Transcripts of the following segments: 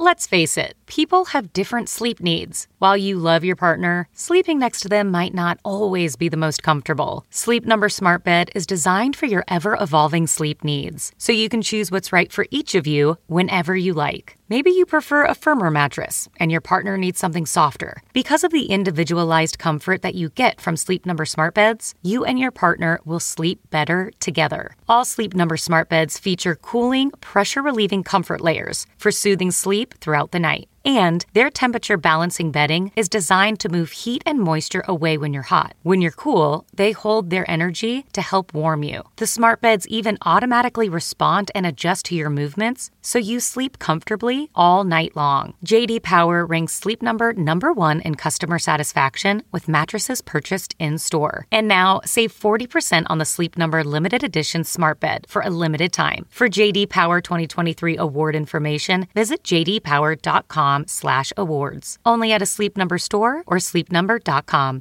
Let's face it, people have different sleep needs. While you love your partner, sleeping next to them might not always be the most comfortable. Sleep Number Smart Bed is designed for your ever-evolving sleep needs, so you can choose what's right for each of you whenever you like. Maybe you prefer a firmer mattress and your partner needs something softer. Because of the individualized comfort that you get from Sleep Number Smart Beds, you and your partner will sleep better together. All Sleep Number Smart Beds feature cooling, pressure-relieving comfort layers for soothing sleep throughout the night. And their temperature balancing bedding is designed to move heat and moisture away when you're hot. When you're cool, they hold their energy to help warm you. The smart beds even automatically respond and adjust to your movements, so you sleep comfortably all night long. JD Power ranks Sleep Number #1 in customer satisfaction with mattresses purchased in-store. And now, save 40% on the Sleep Number limited edition smart bed for a limited time. For JD Power 2023 award information, visit jdpower.com/awards. Only at a Sleep Number store or sleepnumber.com.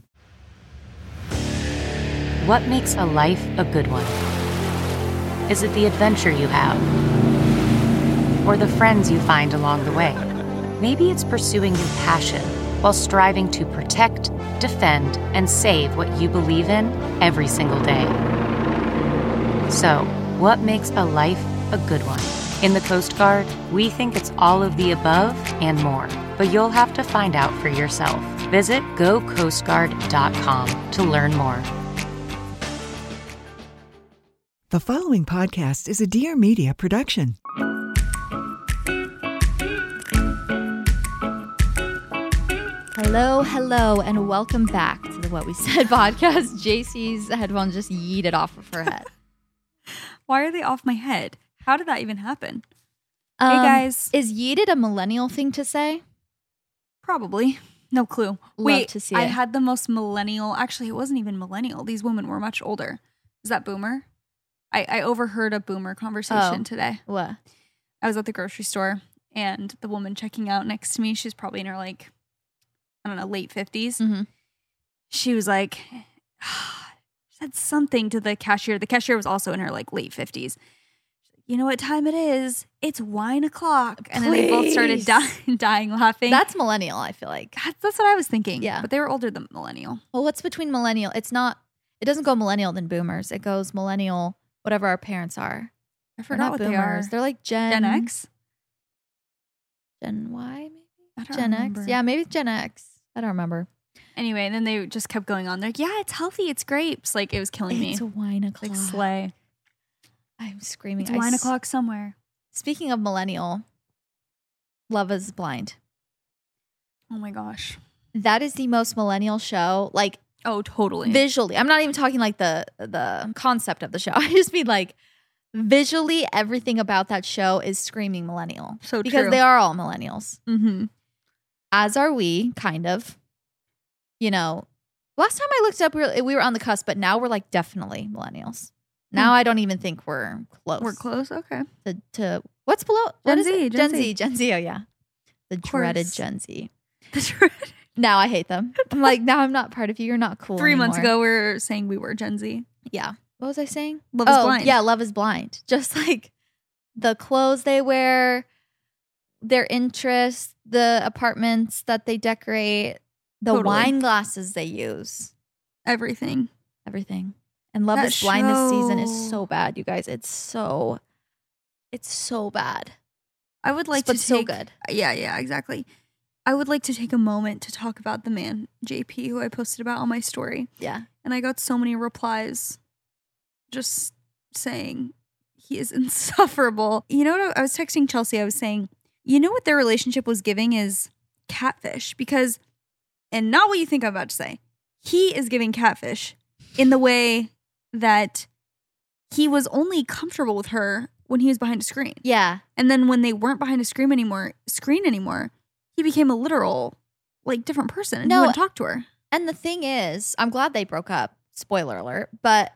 What makes a life a good one? Is it the adventure you have? Or the friends you find along the way? Maybe it's pursuing your passion while striving to protect, defend, and save what you believe in every single day. So, what makes a life a good one? In the Coast Guard, we think it's all of the above and more, but you'll have to find out for yourself. Visit gocoastguard.com to learn more. The following podcast is a Dear Media production. Hello, and welcome back to the What We Said podcast. JC's headphones just yeeted off of her head. Why are they off my head? How did that even happen? Hey guys. Is yeeted a millennial thing to say? Probably. No clue. Love to see I it. had the most millennial. Actually, it wasn't even millennial. These women were much older. Is that boomer? I overheard a boomer conversation today. What? I was at the grocery store and the woman checking out next to me, she's probably in her late 50s. Mm-hmm. She was like, said something to the cashier. The cashier was also in her late 50s. You know what time it is? It's wine o'clock. And then they both started dying laughing. That's millennial, I feel like. That's what I was thinking. Yeah. But they were older than millennial. Well, what's between millennial? It doesn't go millennial then boomers. It goes millennial, whatever our parents are. I forgot what boomers. they are. They're like Gen X? Gen Y, maybe? I don't Gen remember. X? Yeah, maybe Gen X. I don't remember. Anyway, and then they just kept going on. They're like, yeah, it's healthy. It's grapes. Like, it was killing me. It's a wine o'clock. Like, slay. I'm screaming. It's wine o'clock somewhere. Speaking of millennial, Love is Blind. Oh my gosh. That is the most millennial show. Like, oh, totally. Visually. I'm not even talking like the concept of the show. I just mean like visually everything about that show is screaming millennial. So because true. they are all millennials. Mm-hmm. As are we, kind of. You know, last time I looked up, we were on the cusp, but now we're like definitely millennials. Now I don't even think we're close. We're close? Okay. To what's below? What Gen is Z, it? Gen Z. Oh, yeah. The dreaded Gen Z. Now I hate them. I'm like, now I'm not part of you. You're not cool 3 anymore. months ago, we were saying we were Gen Z. Yeah. What was I saying? Love is blind. Yeah, Love is Blind. Just like the clothes they wear, their interests, the apartments that they decorate, the Totally. wine glasses they use. Everything. And Love That is Blind this season show- is so bad, you guys. It's so bad. I would like But to so take, good. Yeah, exactly. I would like to take a moment to talk about the man, JP, who I posted about on my story. Yeah. And I got so many replies just saying he is insufferable. You know what? I was texting Chelsea. I was saying, you know what their relationship was giving is catfish. Because, and not what you think I'm about to say, he is giving catfish in the way that he was only comfortable with her when he was behind a screen. Yeah. And then when they weren't behind a screen anymore, he became a literal, like, different person. And he wouldn't talk to her. And the thing is, I'm glad they broke up. Spoiler alert. But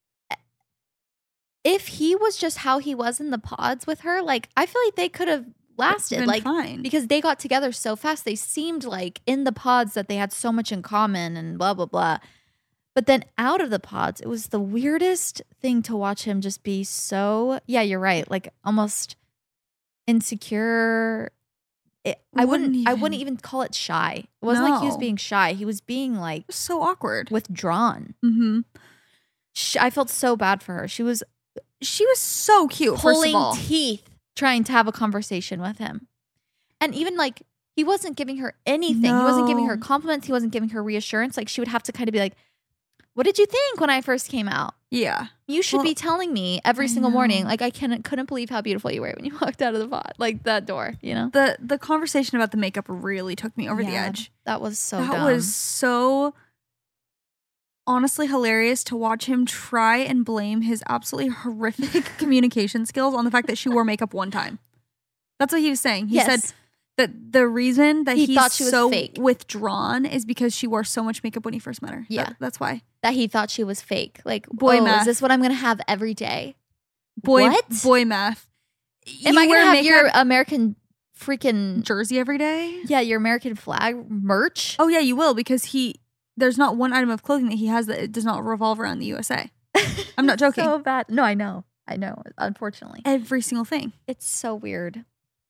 if he was just how he was in the pods with her, like, I feel like they could have lasted. Like, fine. because they got together so fast. They seemed like in the pods that they had so much in common and blah, blah, blah. But then out of the pods, it was the weirdest thing to watch him just be so, yeah, you're right. Like, almost insecure. I wouldn't even call it shy. It wasn't like he was being shy. He was being like so awkward, withdrawn. Mm-hmm. I felt so bad for her. She was so cute, pulling first of all. teeth trying to have a conversation with him. And even like he wasn't giving her anything. No. He wasn't giving her compliments. He wasn't giving her reassurance. Like she would have to kind of be like, what did you think when I first came out? Yeah. You should be telling me every single morning. Like I couldn't believe how beautiful you were when you walked out of the pod. Like that door, you know? The conversation about the makeup really took me over the edge. That was so That dumb. was so honestly hilarious to watch him try and blame his absolutely horrific communication skills on the fact that she wore makeup one time. That's what he was saying. He said that the reason that he thought he's she was so fake. withdrawn is because she wore so much makeup when he first met her. Yeah. That's why. That he thought she was fake. Like, Boy math. is this what I'm going to have every day? Boy Am math. I going to have your American freaking jersey every day? Yeah, your American flag merch? Oh yeah, you will, because there's not one item of clothing that he has that it does not revolve around the USA. I'm not joking. So bad. No, I know. Unfortunately. Every single thing. It's so weird.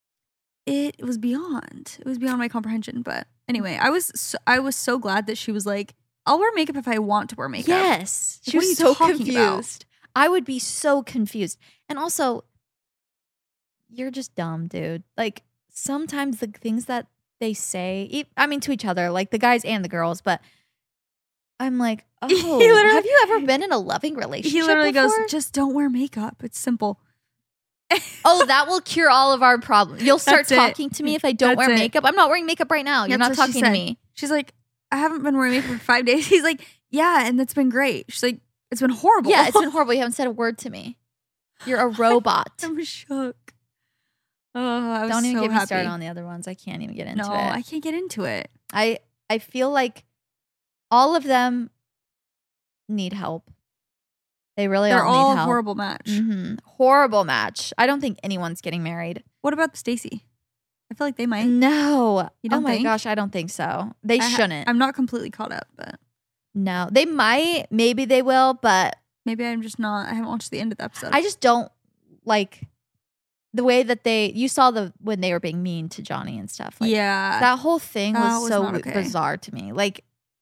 It was beyond my comprehension. But anyway, I was so glad that she was like, I'll wear makeup if I want to wear makeup. Yes. She What are you was so talking confused. about? I would be so confused. And also, you're just dumb, dude. Like, sometimes the things that they say, I mean, to each other, like the guys and the girls, but I'm like, oh, have you ever been in a loving relationship He literally before? goes, just don't wear makeup. It's simple. Oh, that will cure all of our problems. You'll start That's it. talking to me if I don't That's wear it. makeup. I'm not wearing makeup right now. You're That's not what she talking to said. me. She's like, I haven't been wearing makeup for 5 days. He's like, yeah, and that's been great. She's like, it's been horrible. Yeah, it's been horrible. You haven't said a word to me. You're a robot. I'm shook. Oh, I was Don't even so get me happy. started on the other ones. I can't even get into No, it. I can't get into it. I feel like all of them need help. They really They're all all need a help. horrible match. Mm-hmm. Horrible match. I don't think anyone's getting married. What about Stacy? I feel like they might. No. You don't oh my think? gosh, I don't think so. They shouldn't. I'm not completely caught up, but No, they might. Maybe they will, but maybe I'm just not. I haven't watched the end of the episode. I just don't like the way that you saw when they were being mean to Johnny and stuff. Like, yeah. that whole thing That was was so not okay. bizarre to me. Like,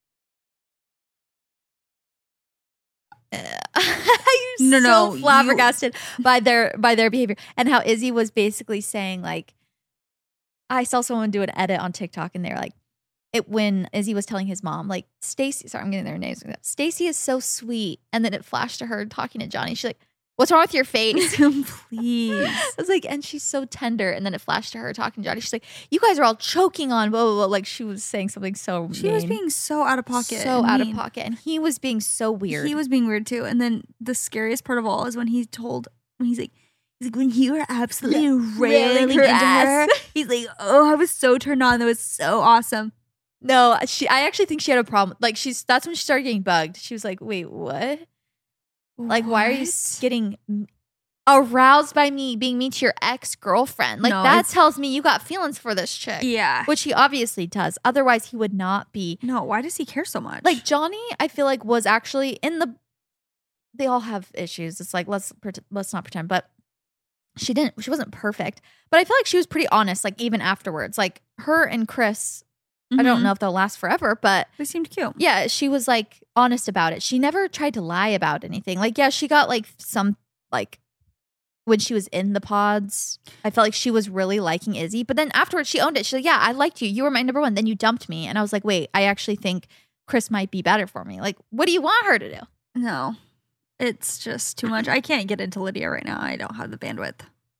I'm No, so flabbergasted by their behavior and how Izzy was basically saying, like, I saw someone do an edit on TikTok and they're like, when Izzy was telling his mom, like, Stacy, sorry, I'm getting their names. Stacy is so sweet. And then it flashed to her talking to Johnny. She's like, what's wrong with your face? Please. I was like, and she's so tender. And then it flashed to her talking to Johnny. She's like, you guys are all choking on blah, blah, blah. Like she was saying something so She was being so out of pocket. So and out of mean. pocket. And he was being so weird. He was being weird too. And then the scariest part of all is when he's like, when you were absolutely railing her into ass. her. He's like, oh, I was so turned on. That was so awesome. No, I actually think she had a problem. Like that's when she started getting bugged. She was like, wait, what? Like, why are you getting aroused by me being mean to your ex-girlfriend? Like, No, that tells me you got feelings for this chick. Yeah. Which he obviously does. Otherwise, he would not be. No, why does he care so much? Like, Johnny, I feel like was actually they all have issues. It's like, let's not pretend. But she wasn't perfect. But I feel like she was pretty honest, like, even afterwards. Like, her and Chris, I don't know if they'll last forever, but they seemed cute. yeah, she was like honest about it. She never tried to lie about anything. Like, yeah, she got like some, like, when she was in the pods, I felt like she was really liking Izzy. But then afterwards, she owned it. She's like, yeah, I liked you. You were my number one. Then you dumped me. And I was like, wait, I actually think Chris might be better for me. Like, what do you want her to do? No, it's just too much. I can't get into Lydia right now. I don't have the bandwidth.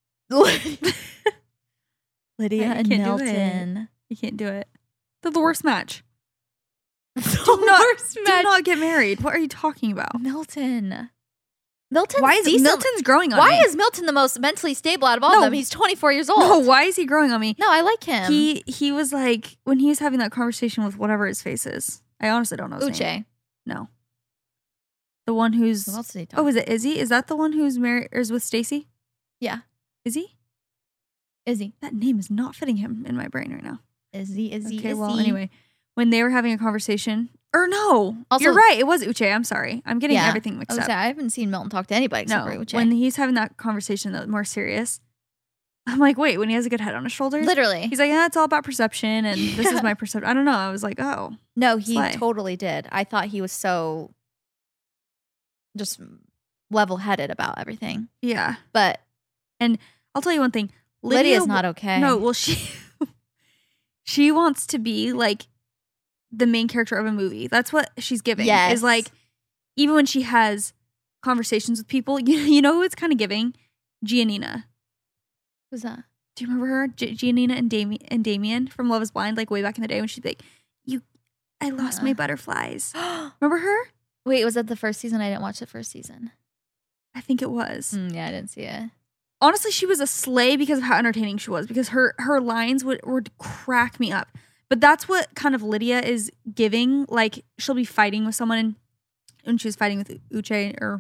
Lydia and Milton. You can't do it. They're the worst match. Do Do not get married. What are you talking about? Milton's Why is decent. Milton's growing on me? Why is Milton the most mentally stable out of all of them? He's 24 years old. No, why is he growing on me? No, I like him. He was like, when he was having that conversation with whatever his face is. I honestly don't know his name. Uche. No. The one who's... Who else did he talk? Oh, is it Izzy? Is that the one who's married or is with Stacy? Yeah. Izzy? Izzy. That name is not fitting him in my brain right now. Izzy. Okay, well, anyway. When they were having a conversation... Or no. Also- you're right. It was Uche. I'm sorry. I'm getting Yeah. everything mixed up. I haven't seen Milton talk to anybody except for No, Uche. when he's having that conversation that was more serious, I'm like, wait, when he has a good head on his shoulders? Literally. He's like, yeah, it's all about perception and this is my perception. I don't know. I was like, oh. No, he Slay. totally did. I thought he was so just level-headed about everything. Yeah. But I'll tell you one thing. Lydia's not okay. No, well, she wants to be like the main character of a movie. That's what she's giving. Yes. Is like, even when she has conversations with people, you know who it's kind of giving? Giannina. Who's that? Do you remember her? Giannina and Damien from Love is Blind, like way back in the day when she'd be like, I lost my butterflies. Remember her? Wait, was that the first season? I didn't watch the first season. I think it was. Yeah, I didn't see it. Honestly, she was a slay because of how entertaining she was, because her lines would crack me up. But that's what kind of Lydia is giving. Like, she'll be fighting with someone, and she was fighting with Uche, or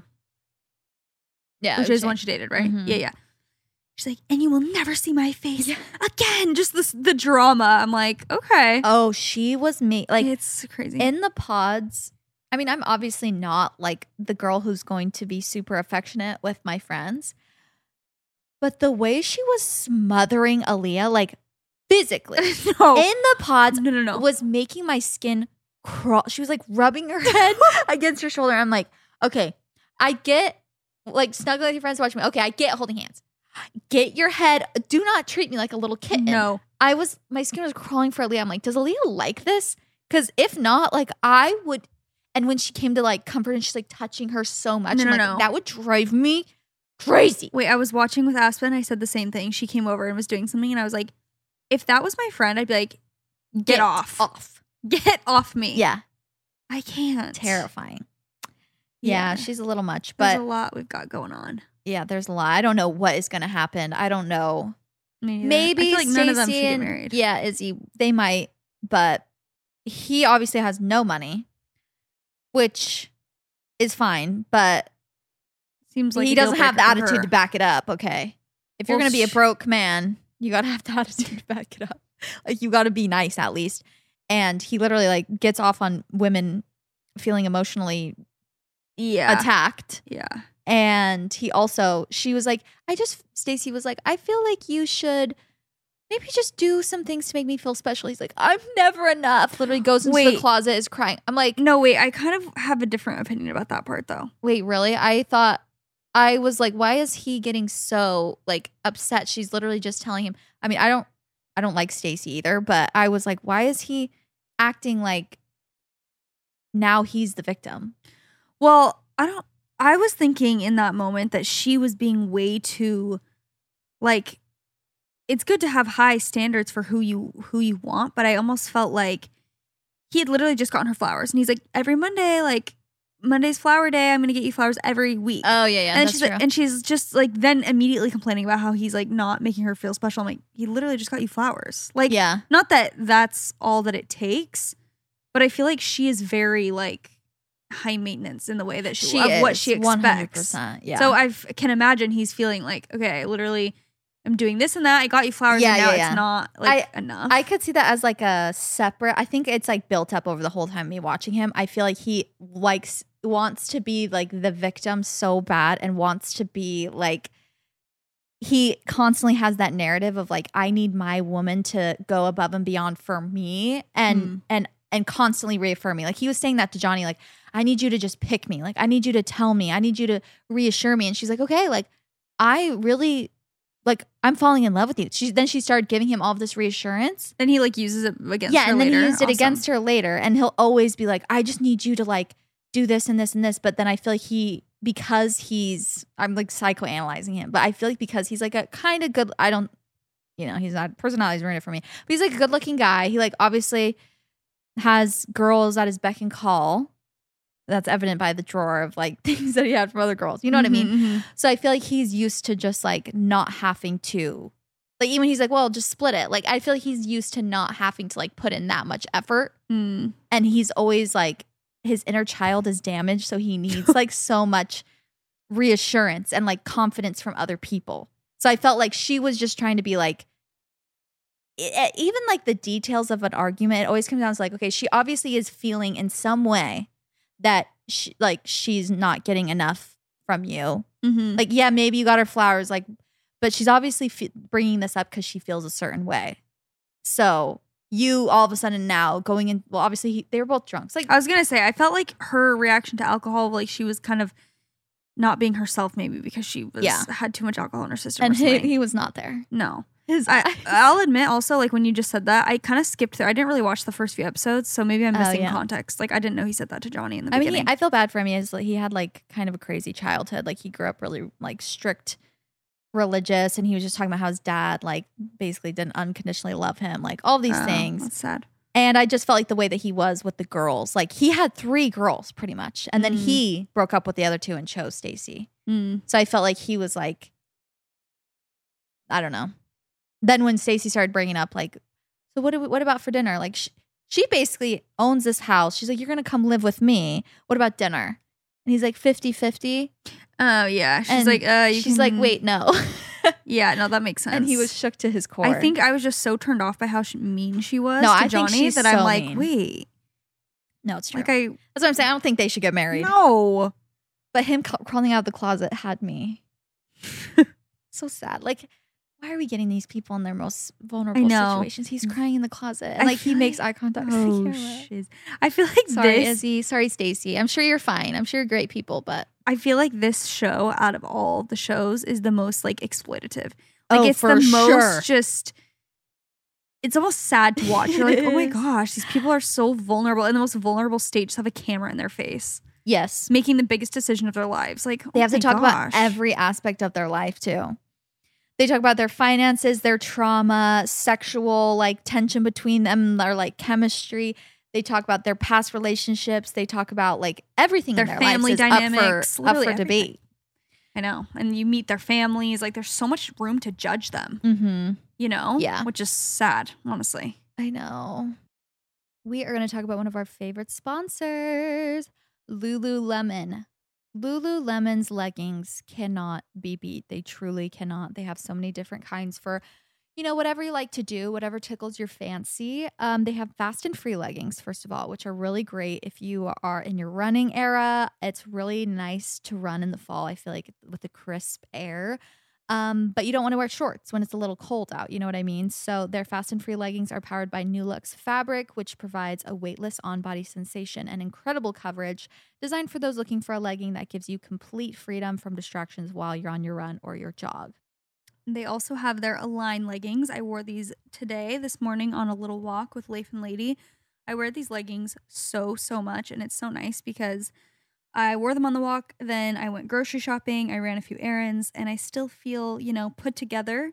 Yeah, Uche is the one she dated, right? Mhm. Yeah. She's like, and you will never see my face again. Just the drama. I'm like, okay. Oh, she was like It's crazy. in the pods. I mean, I'm obviously not like the girl who's going to be super affectionate with my friends, but the way she was smothering Aaliyah, like physically no. in the pods, No. was making my skin crawl. She was like rubbing her head against her shoulder. I'm like, okay, I get like snuggling with your friends watching me. Okay, I get holding hands. Get your head. Do not treat me like a little kitten. No. My skin was crawling for Aaliyah. I'm like, does Aaliyah like this? Because if not, like I would. And when she came to like comfort and she's like touching her so much, I'm like, that would drive me crazy. Wait, I was watching with Aspen. I said the same thing. She came over and was doing something, and I was like, if that was my friend, I'd be like, get off. Get off me. Yeah. I can't. Terrifying. Yeah, she's a little much, There's but a lot we've got going on. yeah, there's a lot. I don't know what is going to happen. I don't know. Maybe I feel like none of them should Stacey get married. Yeah, Izzy, they might, but he obviously has no money, which is fine, but Seems like he a deal doesn't have the breaker for attitude her. to back it up, okay? If you're Well, going to be a broke man, you got to have the attitude to back it up. Like, you got to be nice at least. And he literally, like, gets off on women feeling emotionally attacked. Yeah. And she was like, Stacey was like, I feel like you should maybe just do some things to make me feel special. He's like, I'm never enough. Literally goes into the closet, is crying. I'm like, No, wait, I kind of have a different opinion about that part though. wait, really? I was like, why is he getting so like upset? She's literally just telling him. I mean, I don't like Stacey either, but I was like, why is he acting like now he's the victim? Well, I was thinking in that moment that she was being way too, like, it's good to have high standards for who you want, but I almost felt like he had literally just gotten her flowers, and he's like, every Monday, like, Monday's flower day, I'm gonna get you flowers every week. Oh yeah, and that's she's true. and she's just like then immediately complaining about how he's like not making her feel special. I'm like, he literally just got you flowers. Like, yeah, not that that's all that it takes, but I feel like she is very like high maintenance in the way that she of what she expects. 100%, yeah. So I can imagine he's feeling like, okay, I literally am doing this and that. I got you flowers, and now it's not like enough. I could see that as like a separate. I think it's like built up over the whole time me watching him. I feel like he wants to be like the victim so bad, and wants to be like, he constantly has that narrative of like, I need my woman to go above and beyond for me, and constantly reaffirm me. Like, he was saying that to Johnny, like, I need you to just pick me. Like, I need you to tell me. I need you to reassure me. And she's like, okay, like, I really, like, I'm falling in love with you. Then she started giving him all of this reassurance. Then he like uses it against her. Yeah, and then later. he used it Awesome. against her later. And he'll always be like, I just need you to like do this and this and this. But then I feel like I'm like psychoanalyzing him, but I feel like because he's like a kind of good, he's not, personality's ruined it for me, but he's like a good looking guy. He like obviously has girls at his beck and call. That's evident by the drawer of like things that he had from other girls. You know what I mean? Mm-hmm. So I feel like he's used to just like not having to, like, even he's like, well, just split it. Like, I feel like he's used to not having to like put in that much effort. Mm. And he's always like, his inner child is damaged. So he needs like so much reassurance and like confidence from other people. So I felt like she was just trying to be like, even like the details of an argument, it always comes down to like, okay, she obviously is feeling in some way that she's not getting enough from you. Mm-hmm. Like, yeah, maybe you got her flowers, like, but she's obviously bringing this up because she feels a certain way. So you all of a sudden now going in, well, obviously they were both drunk. It's like, I was going to say, I felt like her reaction to alcohol, like she was kind of not being herself maybe because she had too much alcohol in her system. And or something. he was not there. No. His eyes. I'll admit also, like when you just said that, I kind of skipped through. I didn't really watch the first few episodes, so maybe I'm missing context. Like I didn't know he said that to Johnny in the beginning. I feel bad for him. He had like kind of a crazy childhood. Like he grew up really like strict religious, and he was just talking about how his dad like basically didn't unconditionally love him, like all these things. That's sad. And I just felt like the way that he was with the girls, like he had 3 girls pretty much, and then he broke up with the other 2 and chose Stacy. So I felt like he was like, I don't know. Then when Stacy started bringing up like, so what about for dinner? Like she basically owns this house. She's like, you're gonna come live with me. What about dinner? And he's like 50-50. Oh yeah. She's like, she's like, wait, no. Yeah, no, that makes sense. And he was shook to his core. I think I was just so turned off by how mean she was to I Johnny think she's that I'm like, mean. wait. No, it's true. Like that's what I'm saying. I don't think they should get married. No. But him crawling out of the closet had me so sad. Like, why are we getting these people in their most vulnerable situations? He's crying in the closet. And like he makes eye contact. Oh, shiz. I feel like sorry, Izzy. Sorry, Stacy. I'm sure you're fine. I'm sure you're great people, but I feel like this show, out of all the shows, is the most like exploitative. Like it's for the sure. most just. It's almost sad to watch. You're like, oh my gosh, these people are so vulnerable. In the most vulnerable state, just have a camera in their face. Yes, making the biggest decision of their lives. Like they have to talk about every aspect of their life too. They talk about their finances, their trauma, sexual like tension between them, their like chemistry. They talk about their past relationships. They talk about like everything in their family lives dynamics, up for debate. I know. And you meet their families. Like there's so much room to judge them. Mm-hmm. You know? Yeah. Which is sad, honestly. I know. We are going to talk about one of our favorite sponsors, Lululemon. Lululemon's leggings cannot be beat. They truly cannot. They have so many different kinds for, you know, whatever you like to do, whatever tickles your fancy. They have fast and free leggings, first of all, which are really great if you are in your running era. It's really nice to run in the fall, I feel like, with the crisp air. But you don't want to wear shorts when it's a little cold out. You know what I mean? So their fast and free leggings are powered by Nulux fabric, which provides a weightless on-body sensation and incredible coverage, designed for those looking for a legging that gives you complete freedom from distractions while you're on your run or your jog. They also have their Align leggings. I wore these this morning on a little walk with Leif and Lady. I wear these leggings so much, and it's so nice because I wore them on the walk, then I went grocery shopping, I ran a few errands, and I still feel, you know, put together.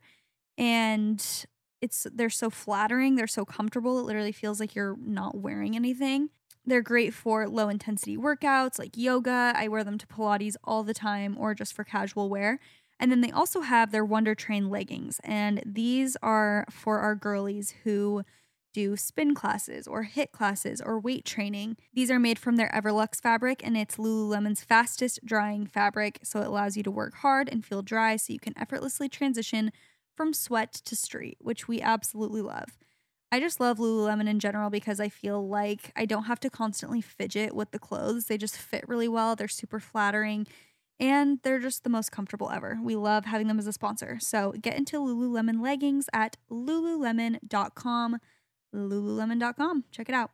And they're so flattering, they're so comfortable, it literally feels like you're not wearing anything. They're great for low intensity workouts like yoga. I wear them to Pilates all the time or just for casual wear. And then they also have their Wonder Train leggings, and these are for our girlies who do spin classes or HIIT classes or weight training. These are made from their Everlux fabric, and it's Lululemon's fastest drying fabric, so it allows you to work hard and feel dry so you can effortlessly transition from sweat to street, which we absolutely love. I just love Lululemon in general because I feel like I don't have to constantly fidget with the clothes. They just fit really well. They're super flattering, and they're just the most comfortable ever. We love having them as a sponsor. So get into Lululemon leggings at lululemon.com. Lululemon.com. Check it out.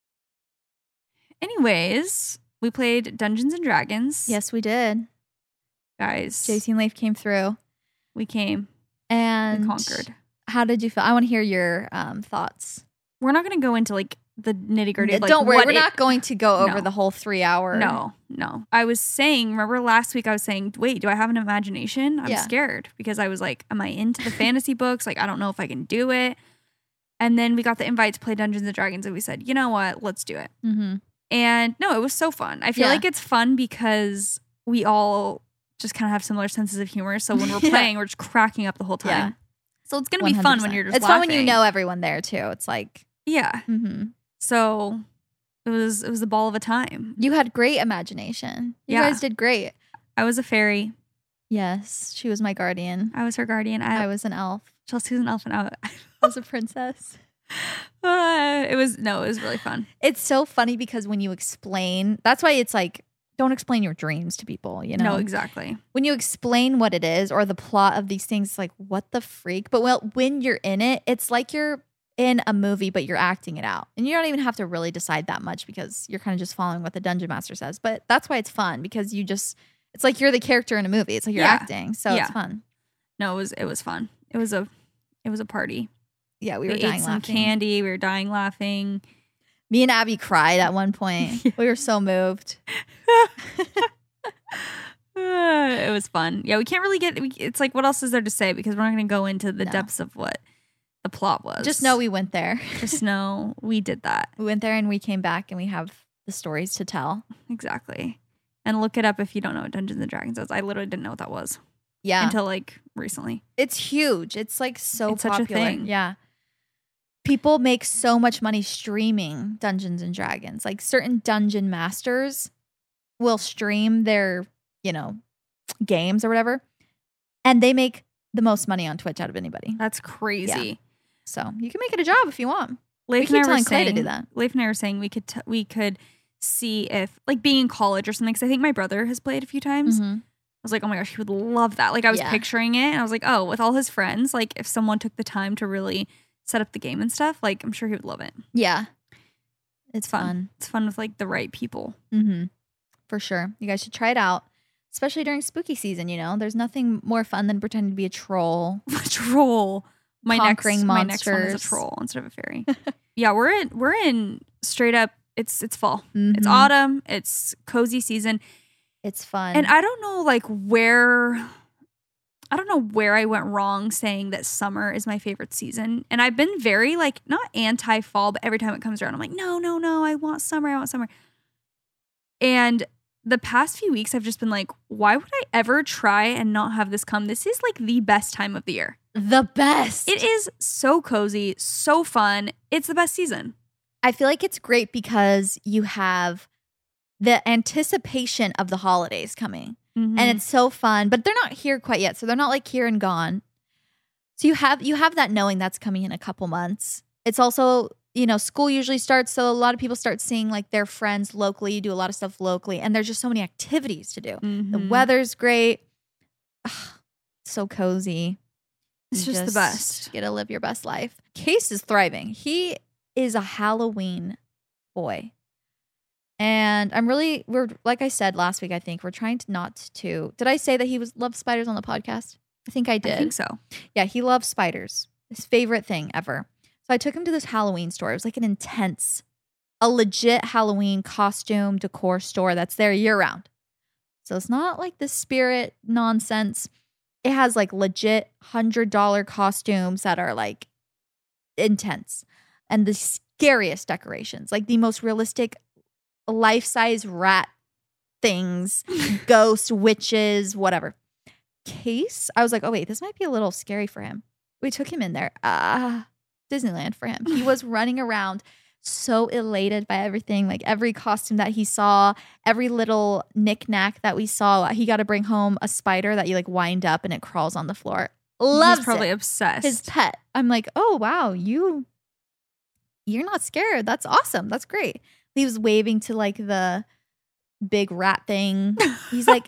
Anyways, we played Dungeons and Dragons. Yes, we did. Guys. JC and Leif came through. We came. And we conquered. How did you feel? I want to hear your thoughts. We're not going to go into like the nitty gritty. Like, don't worry. We're not going to go over the whole 3 hour. No. I was saying, remember last week I was saying, wait, do I have an imagination? I'm scared because I was like, am I into the fantasy books? Like, I don't know if I can do it. And then we got the invite to play Dungeons & Dragons, and we said, you know what? Let's do it. Mm-hmm. And no, it was so fun. I feel like it's fun because we all just kind of have similar senses of humor. So when we're playing, we're just cracking up the whole time. Yeah. So it's going to be fun when you're just laughing. It's fun when you know everyone there, too. It's like... Yeah. Mm-hmm. So it was a ball of a time. You had great imagination. You guys did great. I was a fairy. Yes. She was my guardian. I was her guardian. I was an elf. Chelsea was an elf, and I was a princess. It was really fun. It's so funny because when you explain, that's why it's like don't explain your dreams to people, you know? No, exactly. When you explain what it is or the plot of these things, like, what the freak? But when you're in it, it's like you're in a movie, but you're acting it out. And you don't even have to really decide that much because you're kind of just following what the dungeon master says. But that's why it's fun, because it's like you're the character in a movie. It's like you're acting. So it's fun. No, it was fun. It was a party. Yeah, we were ate dying some laughing. candy. We were dying laughing. Me and Abby cried at one point. We were so moved. It was fun. Yeah, we can't really it's like, what else is there to say? Because we're not going to go into the depths of what the plot was. Just know we went there. Just know we did that. We went there and we came back and we have the stories to tell. Exactly. And look it up if you don't know what Dungeons and Dragons is. I literally didn't know what that was. Yeah. Until like recently. It's huge. It's like so It's popular. such a thing. Yeah. People make so much money streaming Dungeons and Dragons. Like certain dungeon masters will stream their, games or whatever. And they make the most money on Twitch out of anybody. That's crazy. Yeah. So you can make it a job if you want. Leif we and keep I were telling Clay to saying, do that. Leif and I were saying we could see if, like, being in college or something, because I think my brother has played a few times. Mhm. I was like, oh my gosh, he would love that. Like, I was picturing it, and I was like, oh, with all his friends, like, if someone took the time to really set up the game and stuff, like, I'm sure he would love it. Yeah. It's fun. It's fun with, like, the right people. Mm-hmm. For sure. You guys should try it out, especially during spooky season, There's nothing more fun than pretending to be a troll. A troll. My next one is a monsters. troll instead of a fairy. Yeah, we're in straight up, it's fall. Mhm. It's autumn. It's cozy season. It's fun. And I don't know where I went wrong saying that summer is my favorite season. And I've been very, like, not anti-fall, but every time it comes around, I'm like, no, I want summer. And the past few weeks, I've just been like, why would I ever try and not have this come? This is like the best time of the year. The best. It is so cozy, so fun. It's the best season. I feel like it's great because you have the anticipation of the holidays coming. Mm-hmm. And it's so fun, but they're not here quite yet. So they're not like here and gone. So you have that knowing that's coming in a couple months. It's also, school usually starts. So a lot of people start seeing like their friends locally. You do a lot of stuff locally. And there's just so many activities to do. Mm-hmm. The weather's great. Ugh, so cozy. It's You just the best. Get to live your best life. Case is thriving. He is a Halloween boy. And we're like I said last week, I think we're trying to not to. Did I say that he loved spiders on the podcast? I think I did. I think so. Yeah, he loves spiders. His favorite thing ever. So I took him to this Halloween store. It was like a legit Halloween costume decor store that's there year round. So it's not like the spirit nonsense. It has like legit $100 costumes that are like intense. And the scariest decorations, like the most realistic life-size rat things, ghosts, witches, whatever. Case, I was like, oh wait, this might be a little scary for him. We took him in there. Disneyland for him. He was running around so elated by everything, like every costume that he saw, every little knick-knack that we saw. He got to bring home a spider that you like wind up and it crawls on the floor. Loves He's probably it. obsessed. His pet. I'm like, oh wow, you're not scared. That's awesome. That's great. He was waving to like the big rat thing. He's like,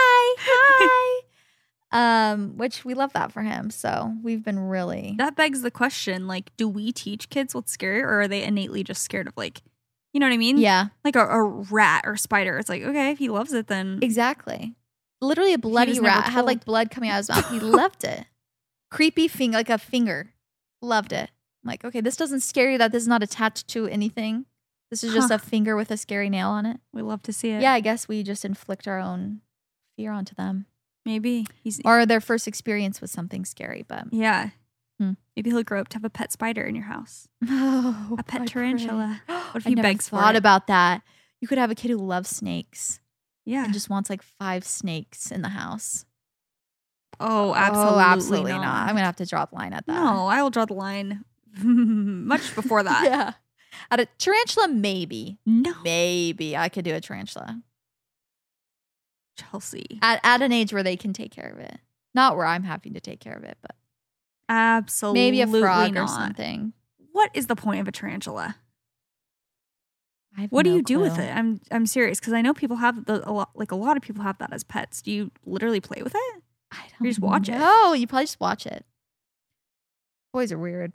hi. Which we love that for him. So we've been really. That begs the question, like, do we teach kids what's scary, or are they innately just scared of, like, you know what I mean? Yeah, Like a rat or spider. It's like, okay, if he loves it, then exactly. Literally a bloody was never rat had told. like blood coming out of his mouth. He loved it. Creepy finger, like a finger. Loved it. I'm like, okay, this doesn't scare you that this is not attached to anything. This is just a finger with a scary nail on it. we love to see it. Yeah, I guess we just inflict our own fear onto them. Maybe. Or their first experience was something scary, but Yeah. Hmm. Maybe he'll grow up to have a pet spider in your house. oh, A pet I tarantula. pray. What if I he never begs for thought it? about that. You could have a kid who loves snakes Yeah. and just wants like 5 snakes in the house. Oh, absolutely, absolutely not. I'm gonna have to draw the line at that. No, I will draw the line much before that. Yeah, at a tarantula, maybe No. I could do a tarantula Chelsea. at an age where they can take care of it. Not where I'm having to take care of it, but Absolutely maybe a frog not. or something. What is the point of a tarantula? What do you do with it? I'm serious because I know people have a lot of people have that as pets. Do you literally play with it? I don't You just watch it. No, you probably just watch it. Boys are weird.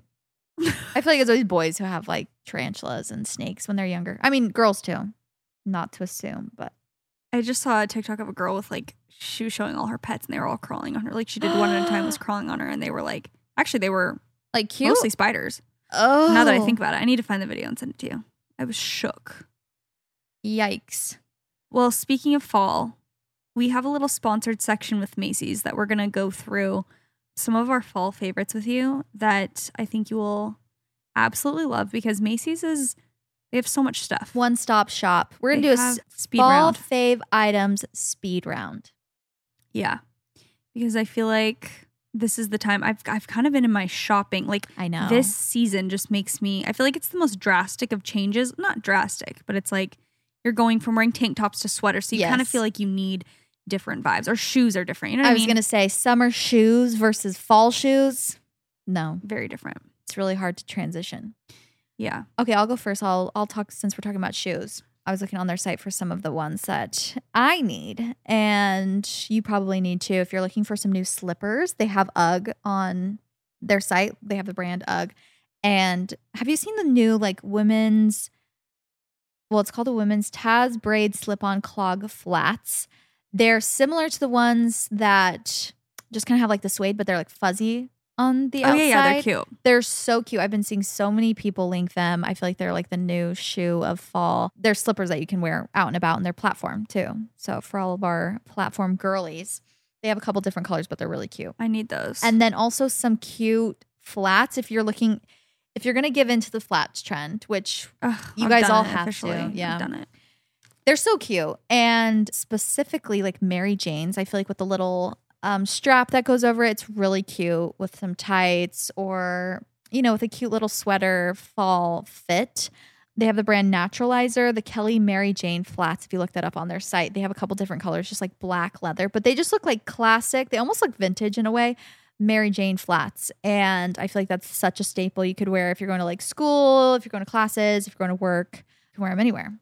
I feel like it's always boys who have like tarantulas and snakes when they're younger. I mean, girls too. Not to assume, but I just saw a TikTok of a girl with like she was showing all her pets and they were all crawling on her. Like she did one at a time, was crawling on her, and they were like actually they were like cute. mostly spiders. Oh, Now that I think about it, I need to find the video and send it to you. I was shook. Yikes. Well, speaking of fall, we have a little sponsored section with Macy's that we're going to go through some of our fall favorites with you that I think you will absolutely love because Macy's they have so much stuff. One-stop shop. We're going to do a speed fall round. fave items speed round. Yeah. Because I feel like this is the time I've kind of been in my shopping. Like I know. This season just makes me, I feel like it's the most drastic of changes. Not drastic, but it's like you're going from wearing tank tops to sweaters. So you kind of feel like you need different vibes or shoes are different. You know what I mean? was going to say summer shoes versus fall shoes. No, Very different. it's really hard to transition. Yeah. Okay, I'll go first. I'll talk since we're talking about shoes. I was looking on their site for some of the ones that I need, and you probably need too. If you're looking for some new slippers, they have UGG on their site. They have the brand UGG. And have you seen the new like women's? Well, it's called the women's Taz braid slip-on clog flats. They're similar to the ones that just kind of have like the suede, but they're like fuzzy on the outside. Yeah, they're cute. They're so cute. I've been seeing so many people link them. I feel like they're like the new shoe of fall. They're slippers that you can wear out and about, and they're platform too. So for all of our platform girlies, they have a couple different colors, but they're really cute. I need those. And then also some cute flats if you're going to give into the flats trend, which you guys all have to. Yeah. I've done it. They're so cute. And specifically like Mary Jane's, I feel like with the little strap that goes over it, it's really cute with some tights or, with a cute little sweater fall fit. They have the brand Naturalizer, the Kelly Mary Jane flats. If you look that up on their site, they have a couple different colors, just like black leather, but they just look like classic. They almost look vintage in a way. Mary Jane flats. And I feel like that's such a staple you could wear if you're going to like school, if you're going to classes, if you're going to work. You can wear them anywhere.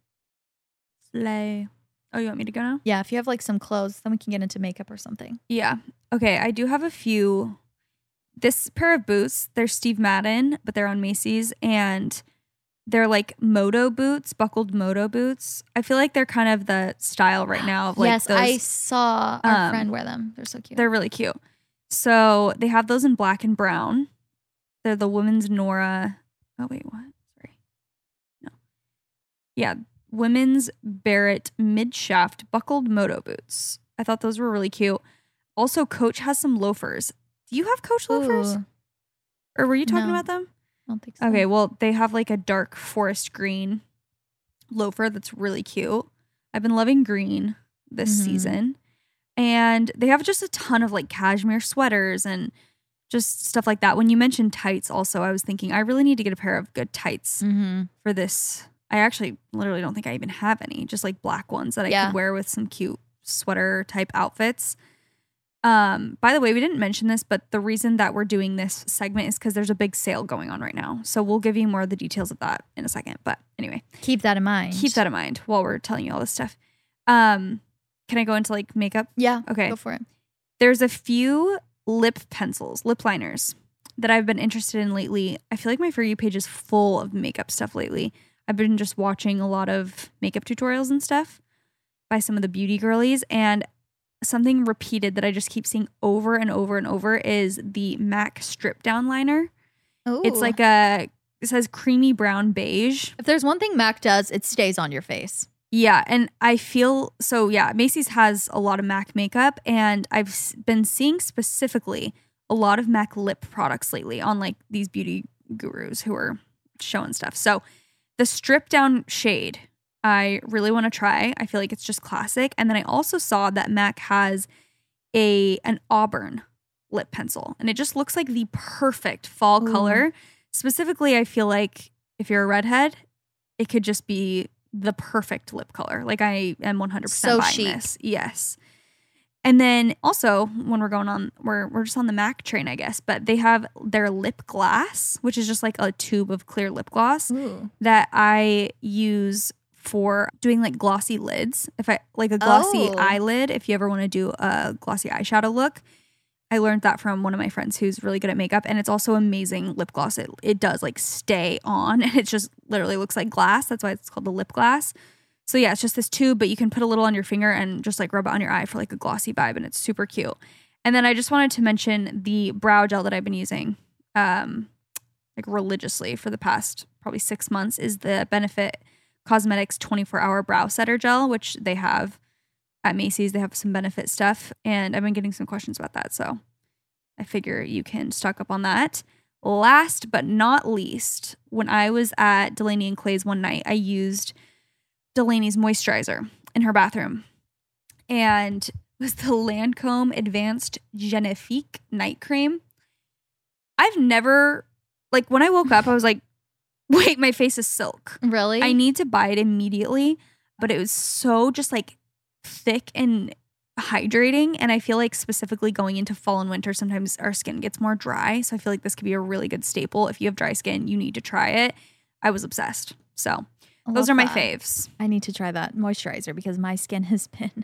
Slay. Oh, you want me to go now? Yeah, if you have like some clothes, then we can get into makeup or something. Yeah. Okay, I do have a few. This pair of boots, they're Steve Madden, but they're on Macy's, and they're like moto boots, buckled moto boots. I feel like they're kind of the style right now. Of like yes, those, I saw our friend wear them. They're so cute. They're really cute. So they have those in black and brown. They're the women's Nora. Oh, wait, what? Sorry. No. Yeah. Women's Barrett mid-shaft buckled moto boots. I thought those were really cute. Also, Coach has some loafers. Do you have Coach loafers? Ooh. Or were you talking No. about them? I don't think so. Okay, well, they have like a dark forest green loafer that's really cute. I've been loving green this season. And they have just a ton of like cashmere sweaters and just stuff like that. When you mentioned tights also, I was thinking I really need to get a pair of good tights for this. I actually literally don't think I even have any, just like black ones that I could wear with some cute sweater type outfits. By the way, we didn't mention this, but the reason that we're doing this segment is because there's a big sale going on right now. So we'll give you more of the details of that in a second. But anyway, Keep that in mind. keep that in mind while we're telling you all this stuff. Can I go into like makeup? Yeah. Okay. Go for it. There's a few lip pencils, lip liners that I've been interested in lately. I feel like my For You page is full of makeup stuff lately. I've been just watching a lot of makeup tutorials and stuff by some of the beauty girlies, and something repeated that I just keep seeing over and over and over is the MAC Strip Down Liner. Ooh. It's like it says creamy brown beige. If there's one thing MAC does, it stays on your face. Yeah, and I feel so. Yeah, Macy's has a lot of MAC makeup, and I've been seeing specifically a lot of MAC lip products lately on like these beauty gurus who are showing stuff. So the Strip Down shade, I really want to try. I feel like it's just classic. And then I also saw that MAC has an auburn lip pencil, and it just looks like the perfect fall color. Specifically, I feel like if you're a redhead, it could just be the perfect lip color. Like I am 100% So buying chic. this. Yes. And then also when we're going on, we're just on the MAC train, I guess, but they have their lip glass, which is just like a tube of clear lip gloss Ooh. that I use for doing like glossy lids. If I like a glossy Oh. eyelid, if you ever want to do a glossy eyeshadow look. I learned that from one of my friends who's really good at makeup, and it's also amazing lip gloss. It does like stay on, and it just literally looks like glass. That's why it's called the lip glass. So yeah, it's just this tube, but you can put a little on your finger and just like rub it on your eye for like a glossy vibe, and it's super cute. And then I just wanted to mention the brow gel that I've been using like religiously for the past probably 6 months is the Benefit Cosmetics 24-hour brow setter gel, which they have at Macy's. They have some Benefit stuff, and I've been getting some questions about that, so I figure you can stock up on that. Last but not least, when I was at Delaney and Clay's one night, I used Delaney's moisturizer in her bathroom, and it was the Lancome Advanced Genifique Night Cream. I've never, like, when I woke up, I was like, wait, my face is silk. Really? I need to buy it immediately, but it was so just like thick and hydrating, and I feel like specifically going into fall and winter, sometimes our skin gets more dry, so I feel like this could be a really good staple. If you have dry skin, you need to try it. I was obsessed. So those are my faves. I need to try that moisturizer because my skin has been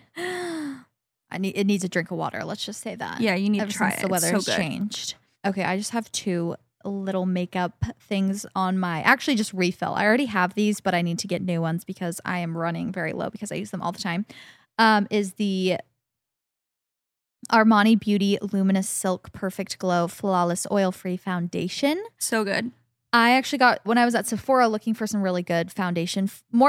it needs a drink of water, let's just say that. Yeah, you need Ever to try since it. the weather It's has so good. changed. Okay, I just have 2 little makeup things on my, actually just refill. I already have these, but I need to get new ones because I am running very low because I use them all the time. Is the Armani Beauty Luminous Silk Perfect Glow Flawless Oil-Free Foundation. So good. I actually got, when I was at Sephora looking for some really good foundation,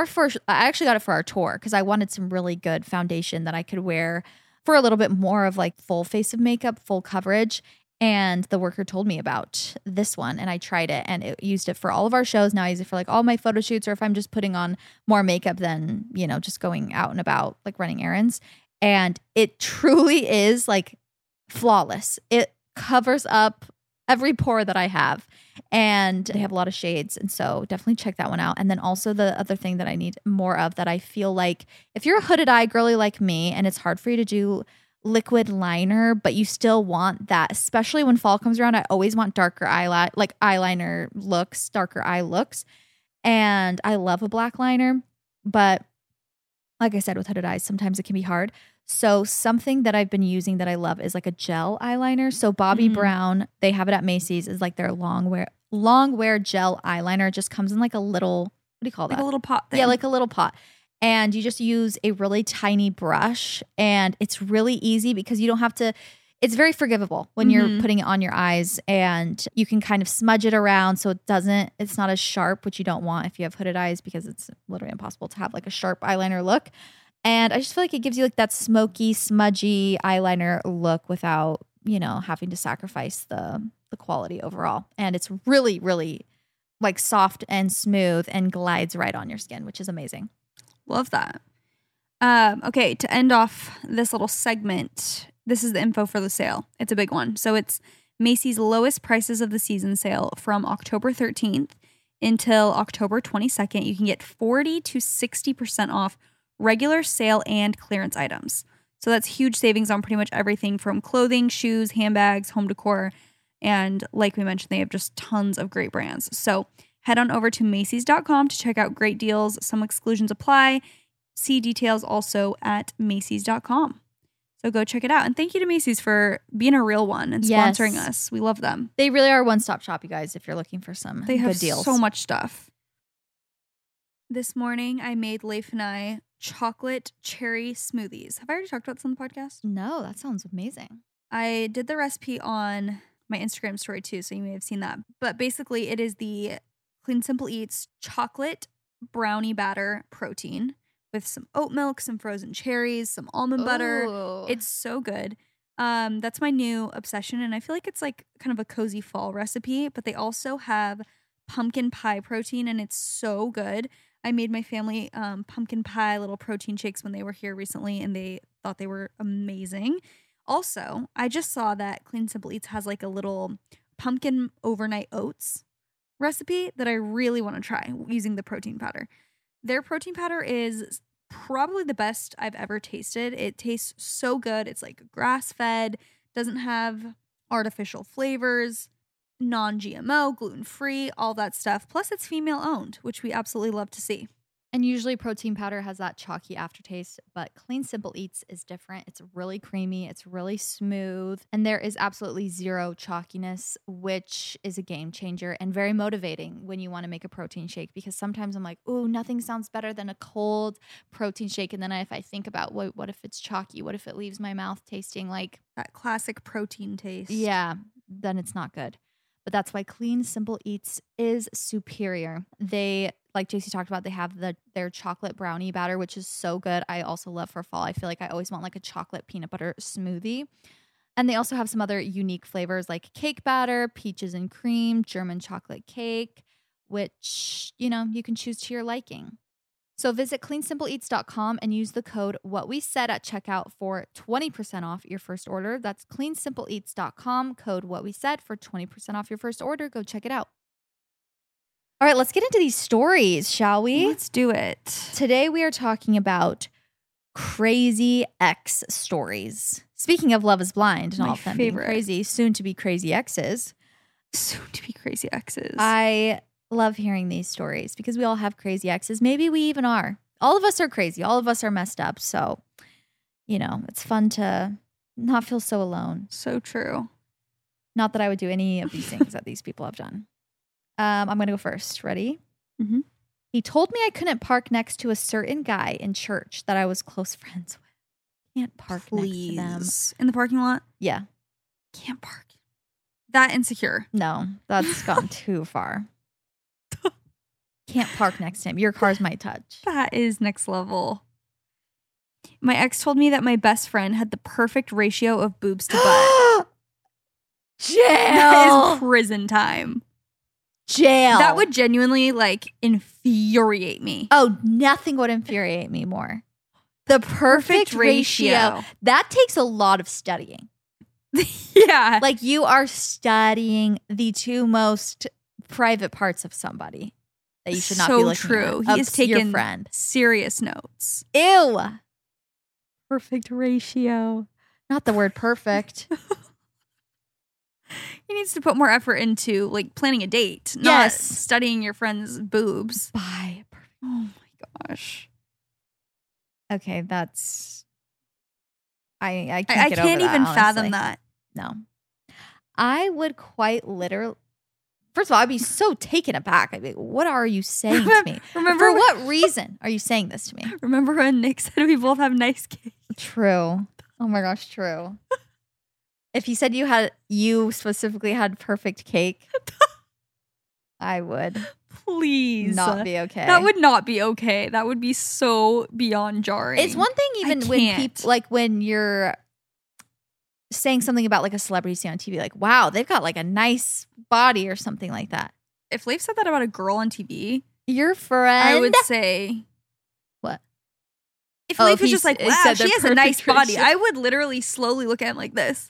I actually got it for our tour because I wanted some really good foundation that I could wear for a little bit more of like full face of makeup, full coverage. And the worker told me about this one, and I tried it, and it used it for all of our shows. Now I use it for like all my photo shoots, or if I'm just putting on more makeup than, you know, just going out and about, like running errands. And it truly is like flawless. It covers up every pore that I have, and they have a lot of shades. And so definitely check that one out. And then also the other thing that I need more of that I feel like if you're a hooded eye girly like me, and it's hard for you to do liquid liner, but you still want that, especially when fall comes around. I always want darker eyeliner looks, darker eye looks. And I love a black liner, but like I said, with hooded eyes, sometimes it can be hard. So something that I've been using that I love is like a gel eyeliner. So Bobbi Brown, they have it at Macy's, is like their long wear gel eyeliner. It just comes in like a little, what do you call that? Like a little pot thing. Yeah, like a little pot. And you just use a really tiny brush, and it's really easy because you don't have to, it's very forgivable when you're putting it on your eyes, and you can kind of smudge it around so it's not as sharp, which you don't want if you have hooded eyes because it's literally impossible to have like a sharp eyeliner look. And I just feel like it gives you like that smoky, smudgy eyeliner look without, you know, having to sacrifice the quality overall. And it's really, really like soft and smooth and glides right on your skin, which is amazing. Love that. Okay, to end off this little segment, this is the info for the sale. It's a big one. So it's Macy's lowest prices of the season sale from October 13th until October 22nd. You can get 40 to 60% off regular sale and clearance items. So that's huge savings on pretty much everything from clothing, shoes, handbags, home decor. And like we mentioned, they have just tons of great brands. So head on over to Macys.com to check out great deals. Some exclusions apply. See details also at Macys.com. So go check it out. And thank you to Macy's for being a real one and sponsoring us. We love them. They really are a one-stop shop, you guys, if you're looking for some They have good deals. so much stuff. This morning, I made Leif and I chocolate cherry smoothies. Have I already talked about this on the podcast? No, that sounds amazing. I did the recipe on my Instagram story too, so you may have seen that. But basically, it is the Clean Simple Eats chocolate brownie batter protein with some oat milk, some frozen cherries, some almond butter. Ooh. It's so good. That's my new obsession, and I feel like it's like kind of a cozy fall recipe, but they also have pumpkin pie protein, and it's so good. I made my family pumpkin pie little protein shakes when they were here recently, and they thought they were amazing. Also, I just saw that Clean Simple Eats has like a little pumpkin overnight oats recipe that I really want to try using the protein powder. Their protein powder is probably the best I've ever tasted. It tastes so good. It's like grass-fed, doesn't have artificial flavors, non-GMO, gluten-free, all that stuff. Plus, it's female-owned, which we absolutely love to see. And usually protein powder has that chalky aftertaste, but Clean Simple Eats is different. It's really creamy. It's really smooth. And there is absolutely zero chalkiness, which is a game changer and very motivating when you want to make a protein shake, because sometimes I'm like, ooh, nothing sounds better than a cold protein shake. And then if I think about what if it's chalky? What if it leaves my mouth tasting like That classic protein taste. yeah, then it's not good. But that's why Clean Simple Eats is superior. They, like JC talked about, they have their chocolate brownie batter, which is so good. I also love for fall. I feel like I always want like a chocolate peanut butter smoothie. And they also have some other unique flavors like cake batter, peaches and cream, German chocolate cake, which, you know, you can choose to your liking. So visit cleansimpleeats.com and use the code WhatWeSaid at checkout for 20% off your first order. That's cleansimpleeats.com, code WhatWeSaid for 20% off your first order. Go check it out. All right, let's get into these stories, shall we? Let's do it. Today we are talking about crazy ex stories. Speaking of Love is Blind and My all of them being favorite. crazy, soon to be crazy exes. Soon to be crazy exes. I love hearing these stories because we all have crazy exes. Maybe we even are. All of us are crazy. All of us are messed up. So, you know, it's fun to not feel so alone. So true. Not that I would do any of these things that these people have done. I'm going to go first. Ready? Mhm. He told me I couldn't park next to a certain guy in church that I was close friends with. Can't park Please. next to them. In the parking lot? Yeah. Can't park. That insecure. No, that's gone too far. Can't park next to him. Your cars might touch. That is next level. My ex told me that my best friend had the perfect ratio of boobs to butt. That Jail. is prison time. Jail. That would genuinely like infuriate me. Oh, nothing would infuriate me more. The perfect ratio. That takes a lot of studying. Yeah. Like you are studying the two most private parts of somebody that you should not So be looking true. at. He has Your taken friend. serious notes. Ew. Perfect ratio. Not the word perfect. He needs to put more effort into like planning a date, not Yes. studying your friend's boobs. Bye. Oh my gosh. Okay, that's. I can't I get can't over that, even fathom honestly. that. No. I would quite literally. First of all, I'd be so taken aback. I'd be like, what are you saying to me? Remember For when- what reason are you saying this to me? Remember when Nick said we both have nice cake? True. Oh my gosh, true. If he said you specifically had perfect cake, I would Please. not be okay. That would not be okay. That would be so beyond jarring. It's one thing even when can't. people like when you're saying something about like a celebrity you see on TV, like, wow, they've got like a nice body or something like that. If Leif said that about a girl on TV, Your friend. I would say What? If Oh, Leif if was he just like, s- wow, said the she has a nice perfect body, ratio. I would literally slowly look at him like this.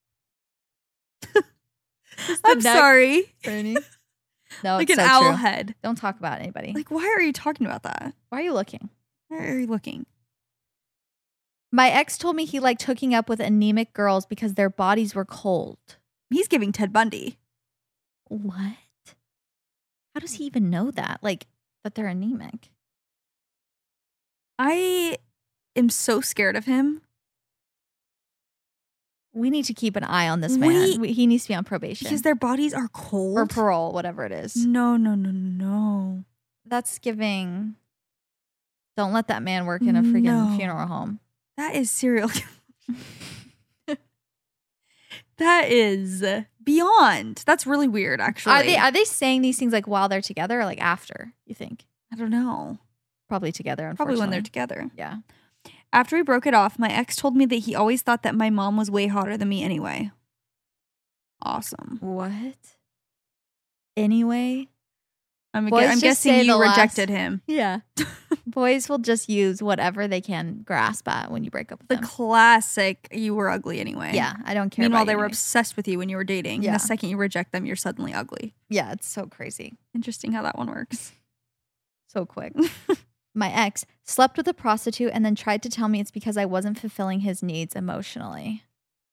the I'm neck sorry. Ernie. No, Like it's an so owl true. head. Don't talk about anybody. Like, why are you talking about that? Why are you looking? Why are you looking? My ex told me he liked hooking up with anemic girls because their bodies were cold. He's giving Ted Bundy. What? How does he even know that? Like, that they're anemic? I am so scared of him. We need to keep an eye on this man. He needs to be on probation. Because their bodies are cold. or parole, whatever it is. No. That's giving. Don't let that man work in a freaking No. funeral home. That is serial. That is beyond. That's really weird, actually. Are they saying these things like while they're together or like after, you think? I don't know. Probably together, unfortunately. Probably when they're together. Yeah. After we broke it off, my ex told me that he always thought that my mom was way hotter than me anyway. Awesome. What? Anyway? I'm Boys just guessing say you the last- rejected him. Yeah. Boys will just use whatever they can grasp at when you break up with The them. classic, you were ugly anyway. Yeah, I don't care. Meanwhile, about they you were anyway. obsessed with you when you were dating. Yeah. And the second you reject them, you're suddenly ugly. Yeah, it's so crazy. Interesting how that one works. So quick. My ex slept with a prostitute and then tried to tell me it's because I wasn't fulfilling his needs emotionally.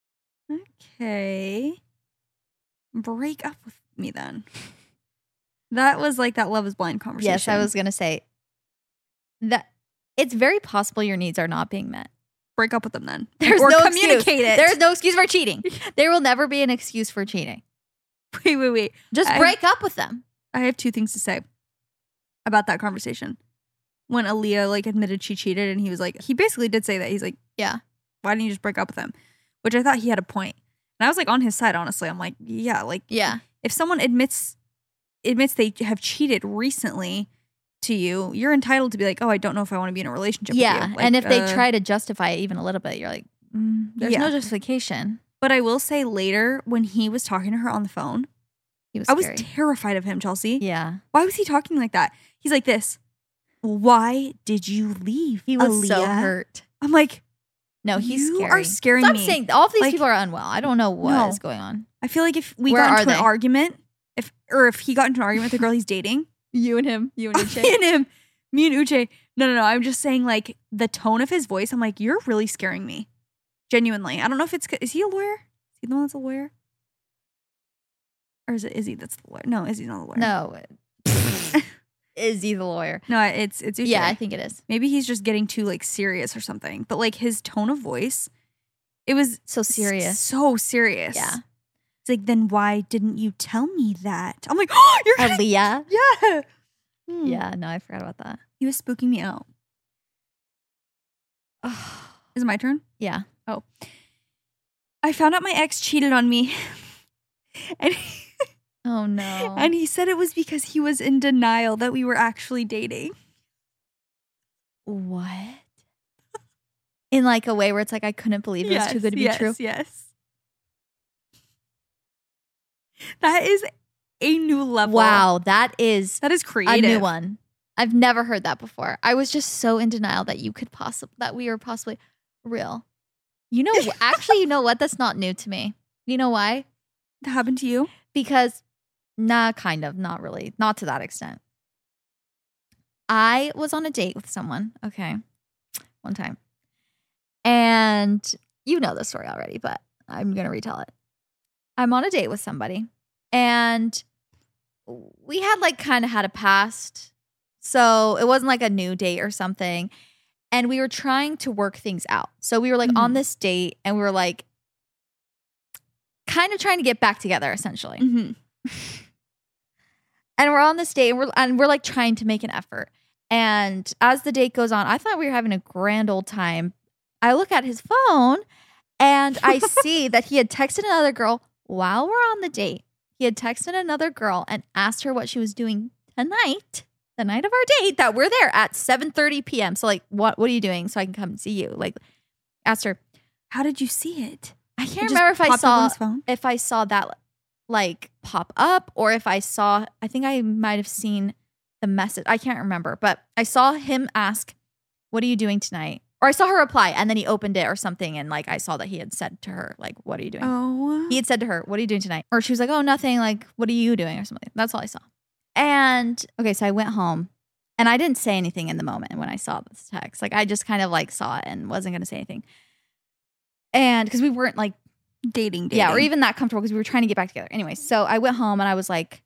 Okay. Break up with me then. That was like that Love is Blind conversation. Yes, I was going to say, that it's very possible your needs are not being met. Break up with them then. There's or no communicate excuse. it. There's no excuse for cheating. There will never be an excuse for cheating. Wait. Just break up with them. I have two things to say about that conversation. When Aaliyah like admitted she cheated, and he was like, he basically did say that. He's like, yeah, why didn't you just break up with him? Which I thought he had a point. And I was like on his side, honestly. I'm like, yeah, like, yeah. If someone admits they have cheated recently to you, you're entitled to be like, oh, I don't know if I want to be in a relationship with you. Like, and if they try to justify it even a little bit, you're like, there's no justification. But I will say later, when he was talking to her on the phone, I was terrified of him, Chelsea. Yeah. Why was he talking like that? He's like this. Why did you leave? He was Aaliyah? so hurt. I'm like, no, he's you scary. are scaring Stop me. saying all of these Like, people are unwell. I don't know what is going on. I feel like if we Where got are into an they? argument, if he got into an argument with the girl he's dating, You and Uche. me and Uche. No. I'm just saying, like, the tone of his voice. I'm like, you're really scaring me. Genuinely. I don't know if is he a lawyer? Is he the one that's a lawyer? Or is it Izzy that's the lawyer? No, Izzy's not the lawyer. No. Izzy the lawyer. No, it's Uche. Yeah, I think it is. Maybe he's just getting too like serious or something. But like his tone of voice, it was So serious. So serious. Yeah. It's like, then why didn't you tell me that? I'm like, oh, you're gonna, Aaliyah? yeah. Yeah, no, I forgot about that. He was spooking me out. Is it my turn? Yeah. Oh. I found out my ex cheated on me. And Oh no. and he said it was because he was in denial that we were actually dating. What? In like a way where it's like, I couldn't believe it was too good to be true. Yes. That is a new level. Wow, that is That is a creative. new one. I've never heard that before. I was just so in denial that that we were possibly real. You know, actually, you know what? That's not new to me. You know why? That happened to you? Because, kind of, not really, not to that extent. I was on a date with someone, okay, one time. And you know the story already, but I'm going to retell it. I'm on a date with somebody, and we had like kind of had a past. So it wasn't like a new date or something. And we were trying to work things out. So we were like on this date, and we were like kind of trying to get back together, essentially. Mm-hmm. And we're on this date, and we're like trying to make an effort. And as the date goes on, I thought we were having a grand old time. I look at his phone, and I see that he had texted another girl while we're on the date. He had texted another girl and asked her what she was doing tonight, the night of our date, that we're there at 7:30 p.m. So like, what are you doing so I can come see you? Like, asked her. How did you see it? I It can't just remember popped up on his phone? if I saw that like pop up, or if I think I might have seen the message. I can't remember, but I saw him ask, "What are you doing tonight?" Or I saw her reply, and then he opened it or something, and like I saw that he had said to her, like, "What are you doing?" Oh. He had said to her, "What are you doing tonight?" Or she was like, "Oh, nothing. Like, what are you doing?" or something. That's all I saw. And okay, so I went home, and I didn't say anything in the moment when I saw this text. Like, I just kind of like saw it and wasn't going to say anything. And because we weren't like dating. yeah, or even that comfortable, because we were trying to get back together. Anyway, so I went home, and I was like,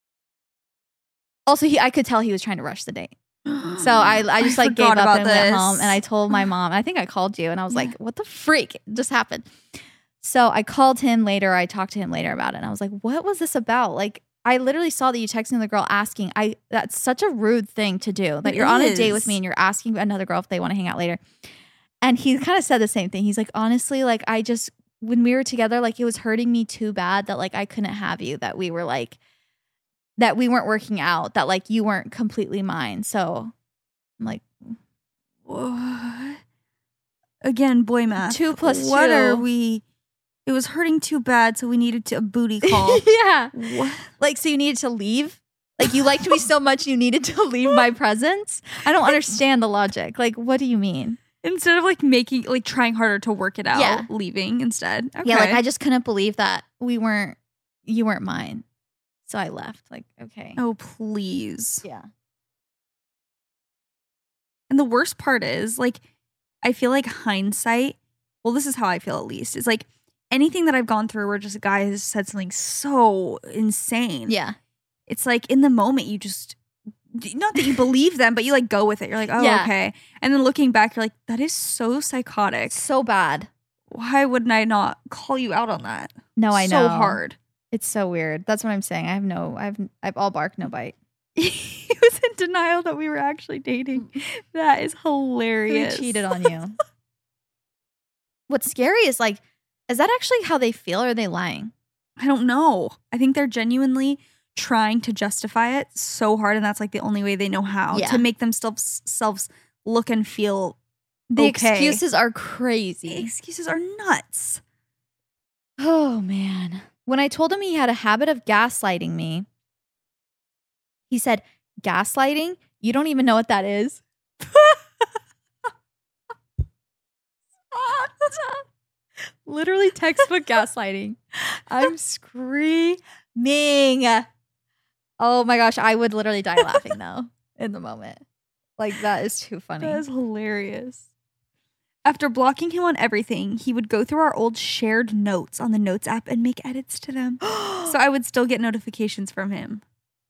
also I could tell he was trying to rush the date. So I just like gave up and went home, and I told my mom. I think I called you, and I was like, "What the freak just happened?" So I called him later. I talked to him later about it, and I was like, "What was this about?" Like, I literally saw that you texting the girl asking. That's such a rude thing to do. That you're on a date with me, and you're asking another girl if they want to hang out later. And he kind of said the same thing. He's like, "Honestly, like when we were together, like it was hurting me too bad that like I couldn't have you. That we were like." That we weren't working out, that like you weren't completely mine. So I'm like, what? Again, boy math. 2 + 2. What are we? It was hurting too bad, so we needed a booty call. yeah. What? Like, so you needed to leave? Like, you liked me so much you needed to leave my presence? I don't understand the logic. Like, what do you mean? Instead of like trying harder to work it out, leaving instead. Okay. Yeah, like I just couldn't believe that you weren't mine. So I left. Like, okay. Oh, please. Yeah. And the worst part is, like, I feel like hindsight, well, this is how I feel at least, is like anything that I've gone through where just a guy has said something so insane. Yeah. It's like in the moment, not that you believe them, but you like go with it. You're like, oh, Yeah. okay. And then looking back, you're like, that is so psychotic. So bad. Why wouldn't I not call you out on that? No, I know. So hard. It's so weird. That's what I'm saying. I've all bark, no bite. He was in denial that we were actually dating. That is hilarious. Who cheated on you? What's scary is like, is that actually how they feel or are they lying? I don't know. I think they're genuinely trying to justify it so hard, and that's like the only way they know how Yeah. to make themselves look and feel The okay. excuses are The crazy. excuses are nuts. Oh, man. When I told him he had a habit of gaslighting me, he said, gaslighting? You don't even know what that is? Literally textbook gaslighting. I'm screaming. Oh my gosh, I would literally die laughing though in the moment. Like that is too funny. That is hilarious. After blocking him on everything, he would go through our old shared notes on the Notes app and make edits to them. So I would still get notifications from him.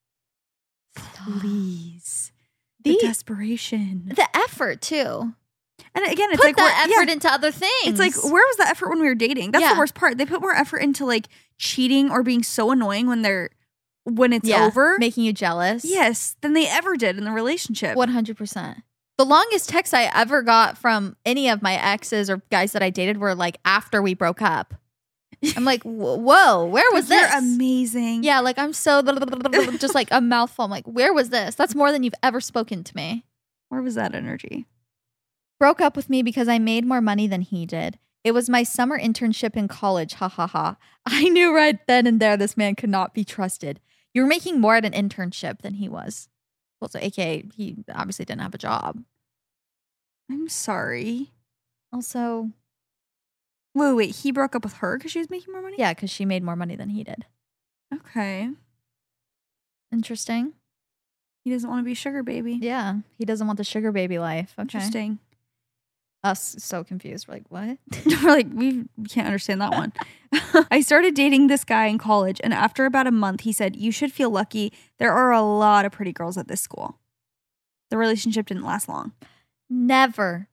Please. The desperation. The effort too. And again, it's Put like that we're- effort into other things. It's like, where was that effort when we were dating? That's Yeah. the worst part. They put more effort into like cheating or being so annoying when it's Yeah, over. making you jealous. Yes, than they ever did in the relationship. 100%. The longest text I ever got from any of my exes or guys that I dated were like after we broke up. I'm like, whoa, where was You're this? amazing. Yeah, like I'm so just like a mouthful. I'm like, where was this? That's more than you've ever spoken to me. Where was that energy? Broke up with me because I made more money than he did. It was my summer internship in college. Ha ha ha. I knew right then and there this man could not be trusted. You were making more at an internship than he was. Well, so AKA, he obviously didn't have a job. I'm sorry. Also, Wait. He broke up with her because she was making more money? yeah, because she made more money than he did. Okay. Interesting. He doesn't want to be a sugar baby. Yeah, he doesn't want the sugar baby life. Okay. Interesting. Us so confused. We're like, what? We're like, we can't understand that one. I started dating this guy in college, and after about a month, he said, you should feel lucky. There are a lot of pretty girls at this school. The relationship didn't last long. Never,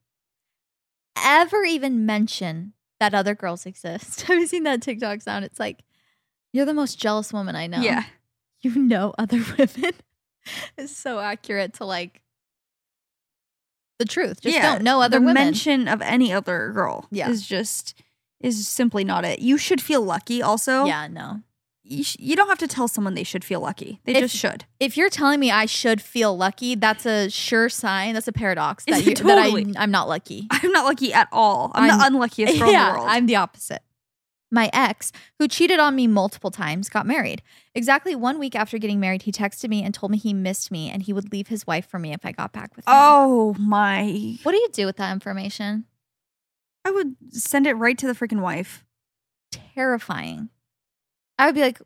ever even mention that other girls exist. Have you seen that TikTok sound? It's like, you're the most jealous woman I know. Yeah. You know other women. It's so accurate to like the truth. Just don't know other the women. mention of any other girl Yeah. is simply not it. You should feel lucky also. Yeah, no. You don't have to tell someone they should feel lucky. They just should. If you're telling me I should feel lucky, that's a sure sign. That's a paradox that, Totally. I'm not lucky. I'm not lucky at all. I'm the unluckiest girl in the world. I'm the opposite. My ex, who cheated on me multiple times, got married. Exactly 1 week after getting married, he texted me and told me he missed me and he would leave his wife for me if I got back with him. Oh my. What do you do with that information? I would send it right to the freaking wife. Terrifying. I would be like,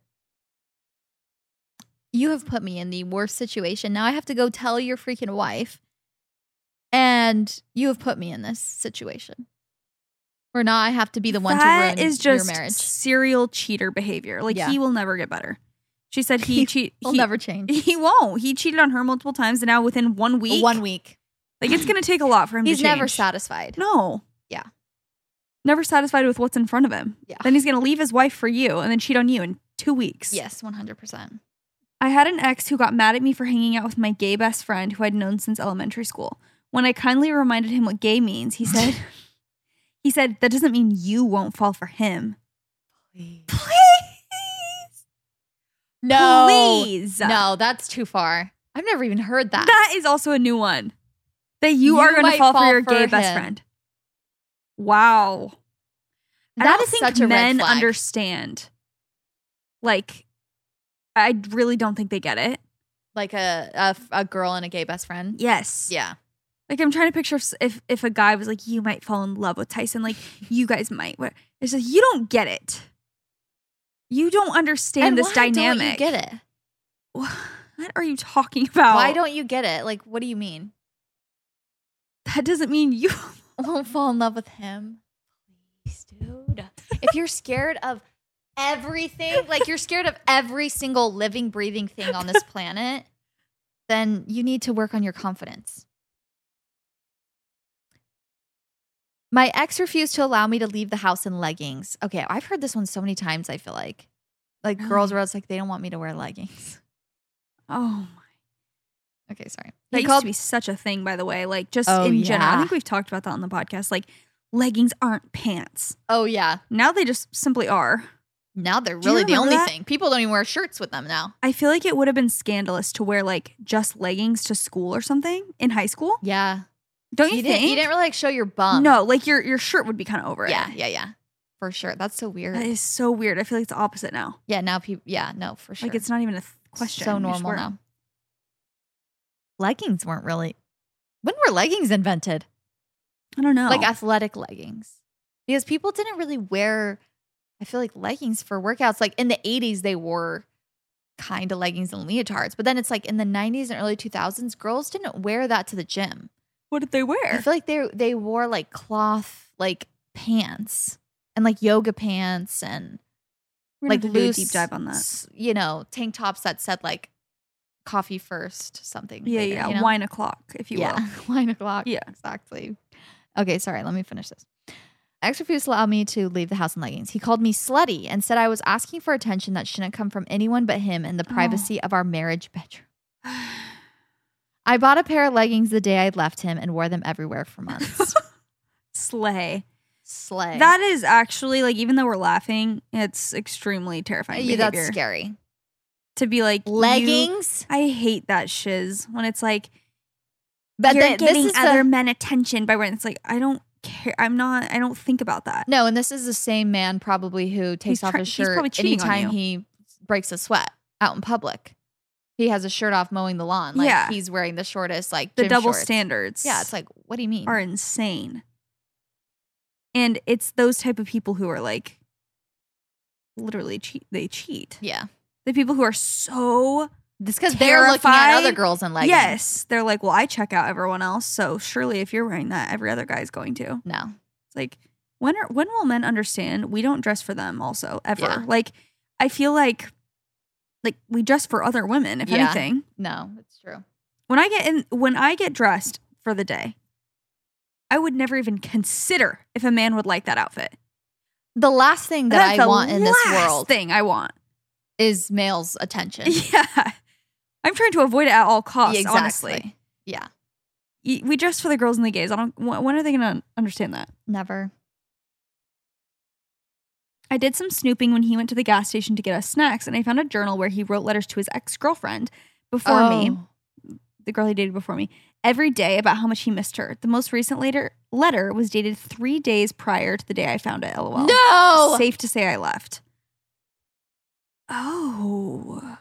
you have put me in the worst situation. Now I have to go tell your freaking wife. And you have put me in this situation. Or now I have to be the one to ruin That is just your marriage. serial cheater behavior. Like, Yeah. he will never get better. She said He'll never change. He won't. He cheated on her multiple times, and now within 1 week. 1 week. Like, it's going to take a lot for him He's to change. never satisfied. No. Yeah. Never satisfied with what's in front of him. Yeah. Then he's going to leave his wife for you and then cheat on you in 2 weeks. Yes, 100%. I had an ex who got mad at me for hanging out with my gay best friend who I'd known since elementary school. When I kindly reminded him what gay means, he said, that doesn't mean you won't fall for him. Please. No. Please. No, that's too far. I've never even heard that. That is also a new one. That you are going to might fall for your for gay best him. friend. Wow. I That don't is think such a red men flag. understand. Like, I really don't think they get it. Like a girl and a gay best friend. Yes. Yeah. Like, I'm trying to picture if a guy was like, you might fall in love with Tyson. Like, you guys might. It's like, you don't get it. You don't understand And this why dynamic. don't you get it? What are you talking about? Why don't you get it? Like, what do you mean? That doesn't mean you. Won't fall in love with him. Please, dude. If you're scared of everything, like you're scared of every single living, breathing thing on this planet, then you need to work on your confidence. My ex refused to allow me to leave the house in leggings. Okay, I've heard this one so many times, I feel like. Like girls where it's like, they don't want me to wear leggings. Oh my. Okay, sorry. That used to be such a thing, by the way. Like just in general. I think we've talked about that on the podcast. Like leggings aren't pants. Oh, yeah. Now they just simply are. Now they're really the only thing. People don't even wear shirts with them now. I feel like it would have been scandalous to wear like just leggings to school or something in high school. Yeah. Don't you think? You didn't really like show your bum. No, like your shirt would be kind of over it. Yeah. For sure. That's so weird. That is so weird. I feel like it's the opposite now. Yeah, now people, no, for sure. Like it's not even a question. So normal now. Leggings weren't really. When were leggings invented? I don't know. Like athletic leggings. Because people didn't really wear, I feel like, leggings for workouts. Like in the 80s, they wore kind of leggings and leotards. But then it's like in the 90s and early 2000s, girls didn't wear that to the gym. What did they wear? I feel like they wore like cloth like pants and like yoga pants and like loose deep dive on that. You know, tank tops that said like coffee first something. Yeah, later, yeah. you know? Wine o'clock, if you will. Wine o'clock. Yeah. Exactly. Okay, sorry. Let me finish this. Ex refused to allow me to leave the house in leggings. He called me slutty and said I was asking for attention that shouldn't come from anyone but him in the privacy of our marriage bedroom. I bought a pair of leggings the day I'd left him and wore them everywhere for months. Slay. Slay. That is actually, like, even though we're laughing, it's extremely terrifying behavior. That's scary. To be like, leggings? I hate that shiz when it's like, but you're giving other men attention by wearing. It's like, I don't care. I don't think about that. No, and this is the same man probably who takes off his shirt anytime he breaks a sweat out in public. He has a shirt off mowing the lawn. Like he's wearing the shortest, like the gym double shorts. standards. Yeah, it's like, what do you mean? Are insane. And it's those type of people who are like, literally cheat. They cheat. Yeah. The people who are so It's because they're looking at other girls in leggings. Yes. They're like, well, I check out everyone else. So surely if you're wearing that, every other guy's going to. No. It's like, when will men understand we don't dress for them also, ever? Yeah. Like, I feel like we dress for other women, if anything. No, it's true. When I get dressed for the day, I would never even consider if a man would like that outfit. The last thing that I want in this world thing I want is male's attention. Yeah. I'm trying to avoid it at all costs, exactly. honestly. Yeah. We dress for the girls and the gays. When are they going to understand that? Never. I did some snooping when he went to the gas station to get us snacks, and I found a journal where he wrote letters to his ex-girlfriend before me, the girl he dated before me, every day about how much he missed her. The most recent letter was dated 3 days prior to the day I found it, LOL. No! Safe to say I left. Oh.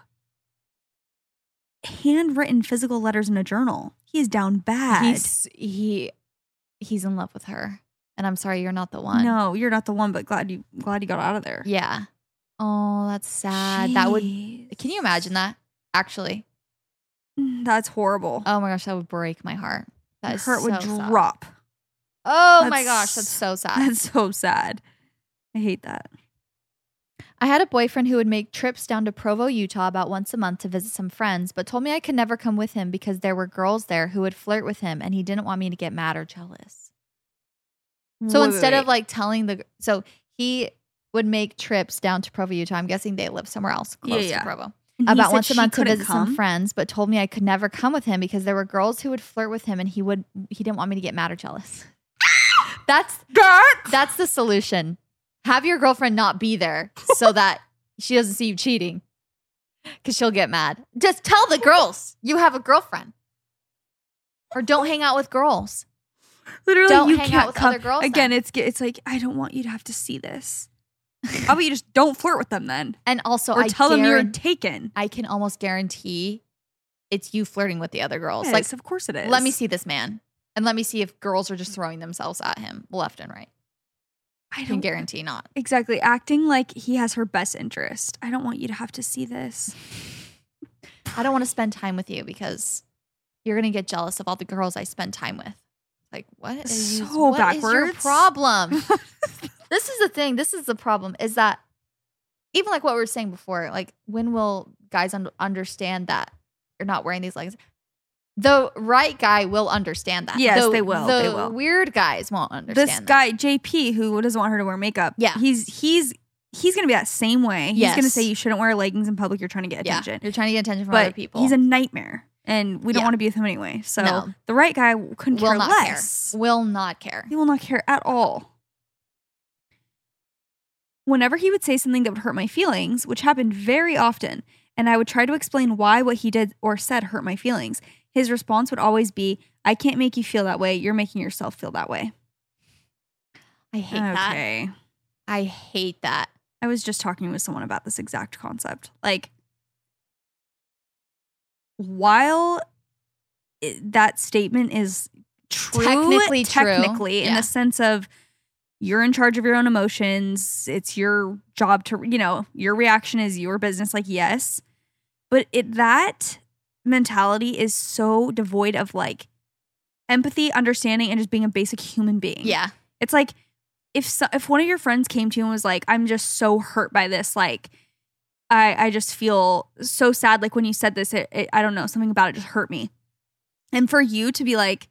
Handwritten physical letters in a journal. He's down bad. He's in love with her. And I'm sorry, you're not the one. No, you're not the one, but glad you got out of there. Yeah. Oh, that's sad. Jeez. That would. Can you imagine that? Actually. That's horrible. Oh my gosh, that would break my heart. Your heart would drop. Oh my gosh, that's so sad. That's so sad. I hate that. I had a boyfriend who would make trips down to Provo, Utah about once a month to visit some friends, but told me I could never come with him because there were girls there who would flirt with him and he didn't want me to get mad or jealous. So instead of like telling so he would make trips down to Provo, Utah. I'm guessing they live somewhere else close to Provo. About once a month to visit some friends, but told me I could never come with him because there were girls who would flirt with him and he didn't want me to get mad or jealous. That's the solution. Have your girlfriend not be there so that she doesn't see you cheating because she'll get mad. Just tell the girls you have a girlfriend. Or don't hang out with girls. Literally, don't you hang can't out with come. other girls. Again, then. it's like, I don't want you to have to see this. How about you just don't flirt with them then? And also, or tell them you're taken. I can almost guarantee it's you flirting with the other girls. Yes, like, of course it is. Let me see this man. And let me see if girls are just throwing themselves at him left and right. I can guarantee not. Exactly. Acting like he has her best interest. I don't want you to have to see this. I don't want to spend time with you because you're going to get jealous of all the girls I spend time with. Like, what is your problem? This is the thing. This is the problem is that even like what we were saying before, like when will guys understand that you're not wearing these leggings? The right guy will understand that. Yes, they will. The They will. weird guys won't understand This that. guy, JP, who doesn't want her to wear makeup. Yeah. He's going to be that same way. He's Yes. going to say you shouldn't wear leggings in public. You're trying to get Yeah, attention. you're trying to get attention from But other people. he's a nightmare. And we don't Yeah. want to be with him anyway. So No. the right guy couldn't will care not less. care. Will not care. He will not care at all. Whenever he would say something that would hurt my feelings, which happened very often, and I would try to explain why what he did or said hurt my feelings, his response would always be, I can't make you feel that way. You're making yourself feel that way. I hate that. Okay. I hate that. I was just talking with someone about this exact concept. Like, while that statement is true, Technically true. in Yeah. the sense of you're in charge of your own emotions, it's your job to, your reaction is your business, like, yes. But that mentality is so devoid of like empathy, understanding, and just being a basic human being. Yeah. It's like if one of your friends came to you and was like, I'm just so hurt by this, like, I just feel so sad. Like when you said this, I don't know, something about it just hurt me. And for you to be like,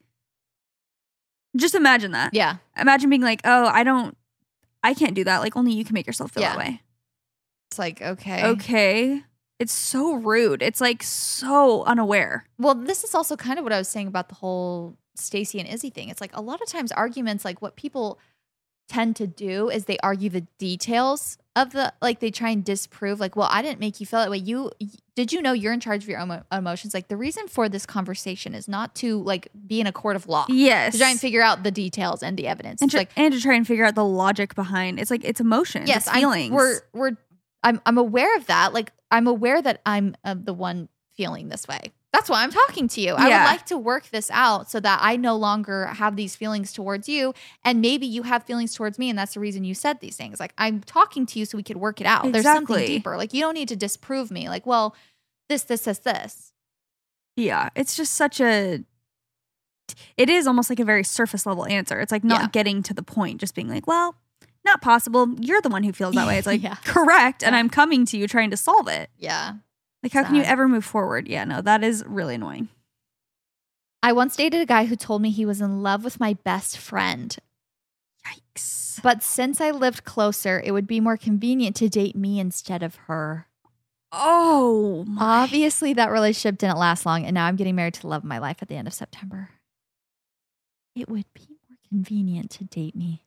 just imagine that. Yeah. Imagine being like, oh, I can't do that. Like only you can make yourself feel Yeah. that way. It's like, okay. Okay. It's so rude. It's like so unaware. Well, this is also kind of what I was saying about the whole Stacey and Izzy thing. It's like a lot of times arguments, like what people tend to do is they argue the details of they try and disprove, like, well, I didn't make you feel that way. Did you know you're in charge of your own emotions? Like the reason for this conversation is not to like be in a court of law. Yes. To try and figure out the details and the evidence. And, It's and to try and figure out the logic behind. It's like, it's emotions. yes, it's feelings. I'm aware of that. Like I'm aware that I'm the one feeling this way. That's why I'm talking to you. I would Yeah. like to work this out so that I no longer have these feelings towards you. And maybe you have feelings towards me. And that's the reason you said these things. Like I'm talking to you so we could work it out. There's something Exactly. deeper. Like you don't need to disprove me. Like, well, this. Yeah. It's just it is almost like a very surface level answer. It's like not Yeah. getting to the point, just being like, well, not possible. You're the one who feels that way. It's like, Yeah. correct. And Yeah. I'm coming to you trying to solve it. Yeah. Like, how can you Sad. ever move forward? Yeah, no, that is really annoying. I once dated a guy who told me he was in love with my best friend. Yikes. But since I lived closer, it would be more convenient to date me instead of her. Oh, my. Obviously, that relationship didn't last long, and now I'm getting married to the love of my life at the end of September. It would be more convenient to date me.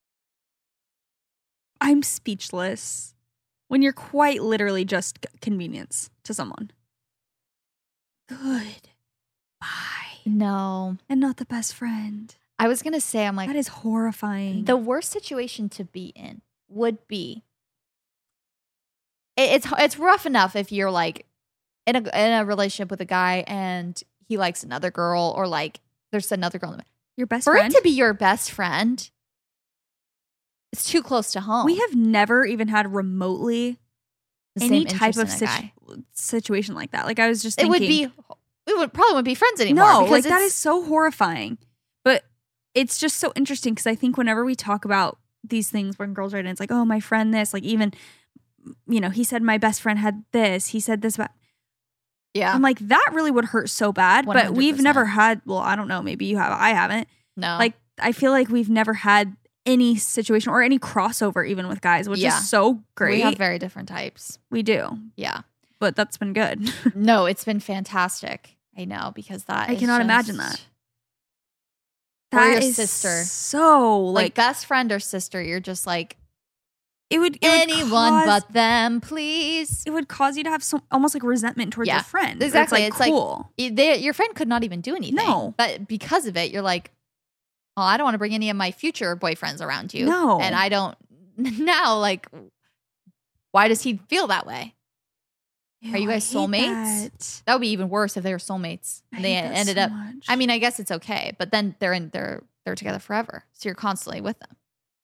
I'm speechless when you're quite literally just convenience to someone. Good. Bye. No. And not the best friend. I was going to say, I'm like, That is horrifying. the worst situation to be in would be, it's rough enough if you're like in a relationship with a guy and he likes another girl, or like there's another girl. Your best For friend? it to be your best friend, it's too close to home. We have never even had remotely The any same type of interest in a guy. situation like that. Like, I was just It thinking. we would probably wouldn't be friends anymore. No, because like that it's- is so horrifying. But it's just so interesting because I think whenever we talk about these things when girls write in, it's like, oh, my friend this, like even, he said my best friend had this. He said this about. yeah. I'm like, that really would hurt so bad. But we've 100%. never had, well, I don't know, maybe you have, I haven't. No. Like, I feel like we've never had any situation or any crossover even with guys, which Yeah. is so great. we have very different types. We do. Yeah. But that's been good. No, it's been fantastic. I know, because that I is cannot imagine just- that. Or That your is sister. so Like best friend or sister, you're just like, it would anyone cause, but them, please. it would cause you to have some almost like resentment towards Yeah, your friend. exactly. It's It's like like- cool. Your friend could not even do anything. No. But because of it, you're like, oh, I don't want to bring any of my future boyfriends around you. No. And I don't now, like, why does he feel that way? Are you Ew, I guys hate soulmates? that. That would be even worse if they were soulmates. I And they hate that ended so up. much. I mean, I guess it's okay, but then they're together forever, so you're constantly with them.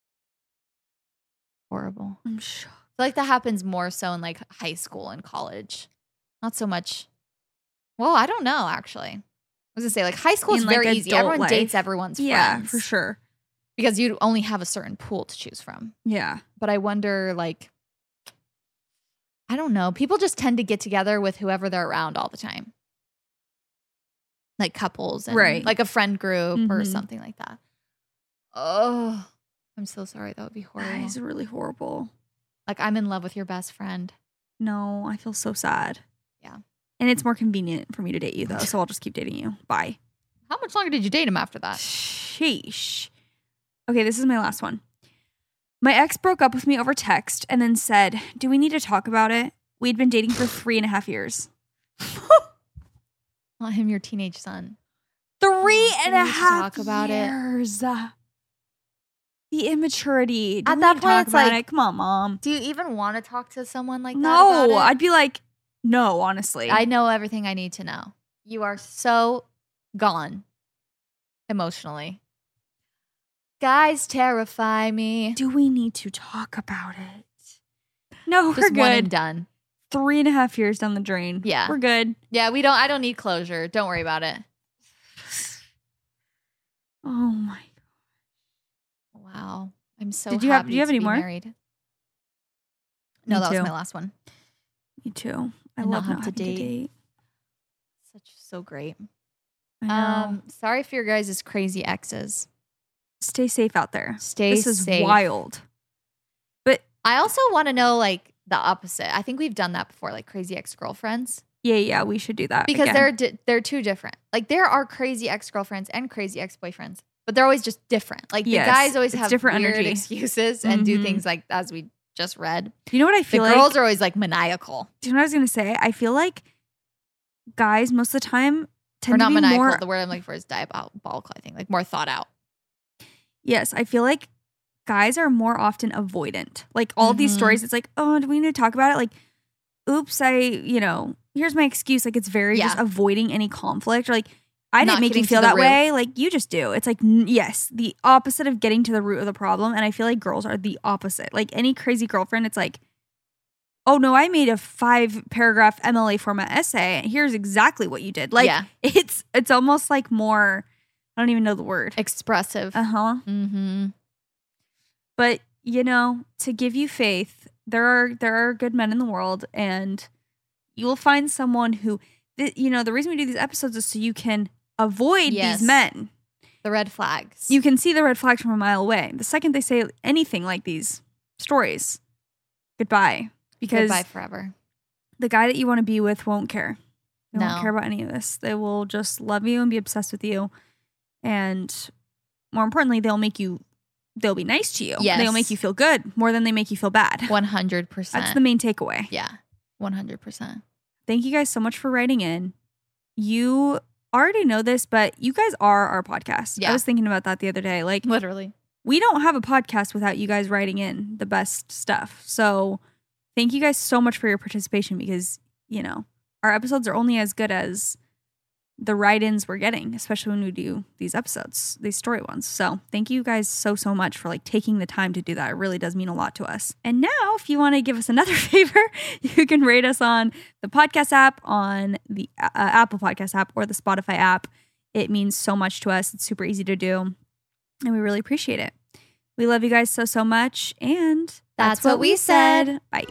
Horrible. I'm shocked. I feel like that happens more so in like high school and college, not so much. Well, I don't know actually. I was gonna say like high school is In, like, very easy. adult Everyone life. dates everyone's Yeah, friends for sure. because you only have a certain pool to choose from. Yeah. But I wonder, like, I don't know. People just tend to get together with whoever they're around all the time. like couples and Right. like a friend group or Mhm. something like that. Oh, I'm so sorry. That would be horrible. That is really horrible. Like I'm in love with your best friend. No, I feel so sad. Yeah. And it's more convenient for me to date you, though, so I'll just keep dating you. Bye. How much longer did you date him after that? Sheesh. Okay, this is my last one. My ex broke up with me over text and then said, "Do we need to talk about it? We'd been dating for 3.5 years." Not him, your teenage son. 3.5 talk about it. years. The immaturity. Do At we that need to point, talk it's about like, it? Come on, Mom. Do you even want to talk to someone like that? No, about it? I'd be like, no, honestly. I know everything I need to know. You are so gone emotionally. Guys terrify me. Do we need to talk about it? No, we're Just one and good. done. 3.5 years down the drain. Yeah. We're good. Yeah, I don't need closure. Don't worry about it. Oh my. Wow. I'm so Did you have- happy do you have to any be more? married. No, Me that too. was my last one. Me too. I And love not not have to having to date. date. So great. I know. Sorry for your guys' crazy exes. Stay safe out there. Stay This is safe. wild. But I also want to know like the opposite. I think we've done that before, like crazy ex-girlfriends. yeah, we should do that Because again. they're two different. Like there are crazy ex-girlfriends and crazy ex-boyfriends, but they're always just different. Like Yes, the guys always it's have different weird energy. excuses and do Mhm. things like as we just read. You know what I The feel like? girls are always like maniacal. Do you know what I was gonna say? I feel like guys most of the time Or tend not to be maniacal. more. The word I'm looking for is diabolical, I think. Like more thought out. Yes, I feel like guys are more often avoidant. Like all these Mhm. stories, it's like, oh, do we need to talk about it? Like, oops, here's my excuse. Like it's very just Yeah. avoiding any conflict. Or like, I Not didn't make you getting to feel the that root. way. Like you just do. It's like, yes, the opposite of getting to the root of the problem. And I feel like girls are the opposite. Like any crazy girlfriend, it's like, oh no, I made a 5-paragraph MLA format essay. And here's exactly what you did. Like Yeah. it's almost like more, I don't even know the word. Expressive. Uh-huh. Mm-hmm. But to give you faith, there are good men in the world, and you will find someone who, the reason we do these episodes is so you can avoid Yes. these men. The red flags. You can see the red flags from a mile away. The second they say anything like these stories, goodbye, because Goodbye forever. the guy that you want to be with won't care. They No. won't care about any of this. They will just love you and be obsessed with you, and more importantly, they'll be nice to you. Yes. They'll make you feel good more than they make you feel bad. 100%. That's the main takeaway. Yeah. 100%. Thank you guys so much for writing in. You already know this, but you guys are our podcast. Yeah. I was thinking about that the other day. Like, Literally. we don't have a podcast without you guys writing in the best stuff. So thank you guys so much for your participation, because, our episodes are only as good as the write-ins we're getting, especially when we do these episodes, these story ones. So thank you guys so much for taking the time to do that. It really does mean a lot to us. And now, if you want to give us another favor, you can rate us on the podcast app, on the Apple Podcast app, or the Spotify app. It means so much to us. It's super easy to do, and we really appreciate it. We love you guys so much, and That's what we said. Bye.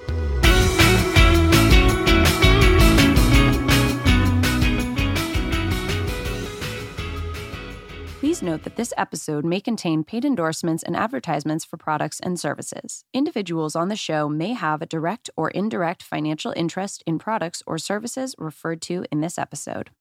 Please note that this episode may contain paid endorsements and advertisements for products and services. Individuals on the show may have a direct or indirect financial interest in products or services referred to in this episode.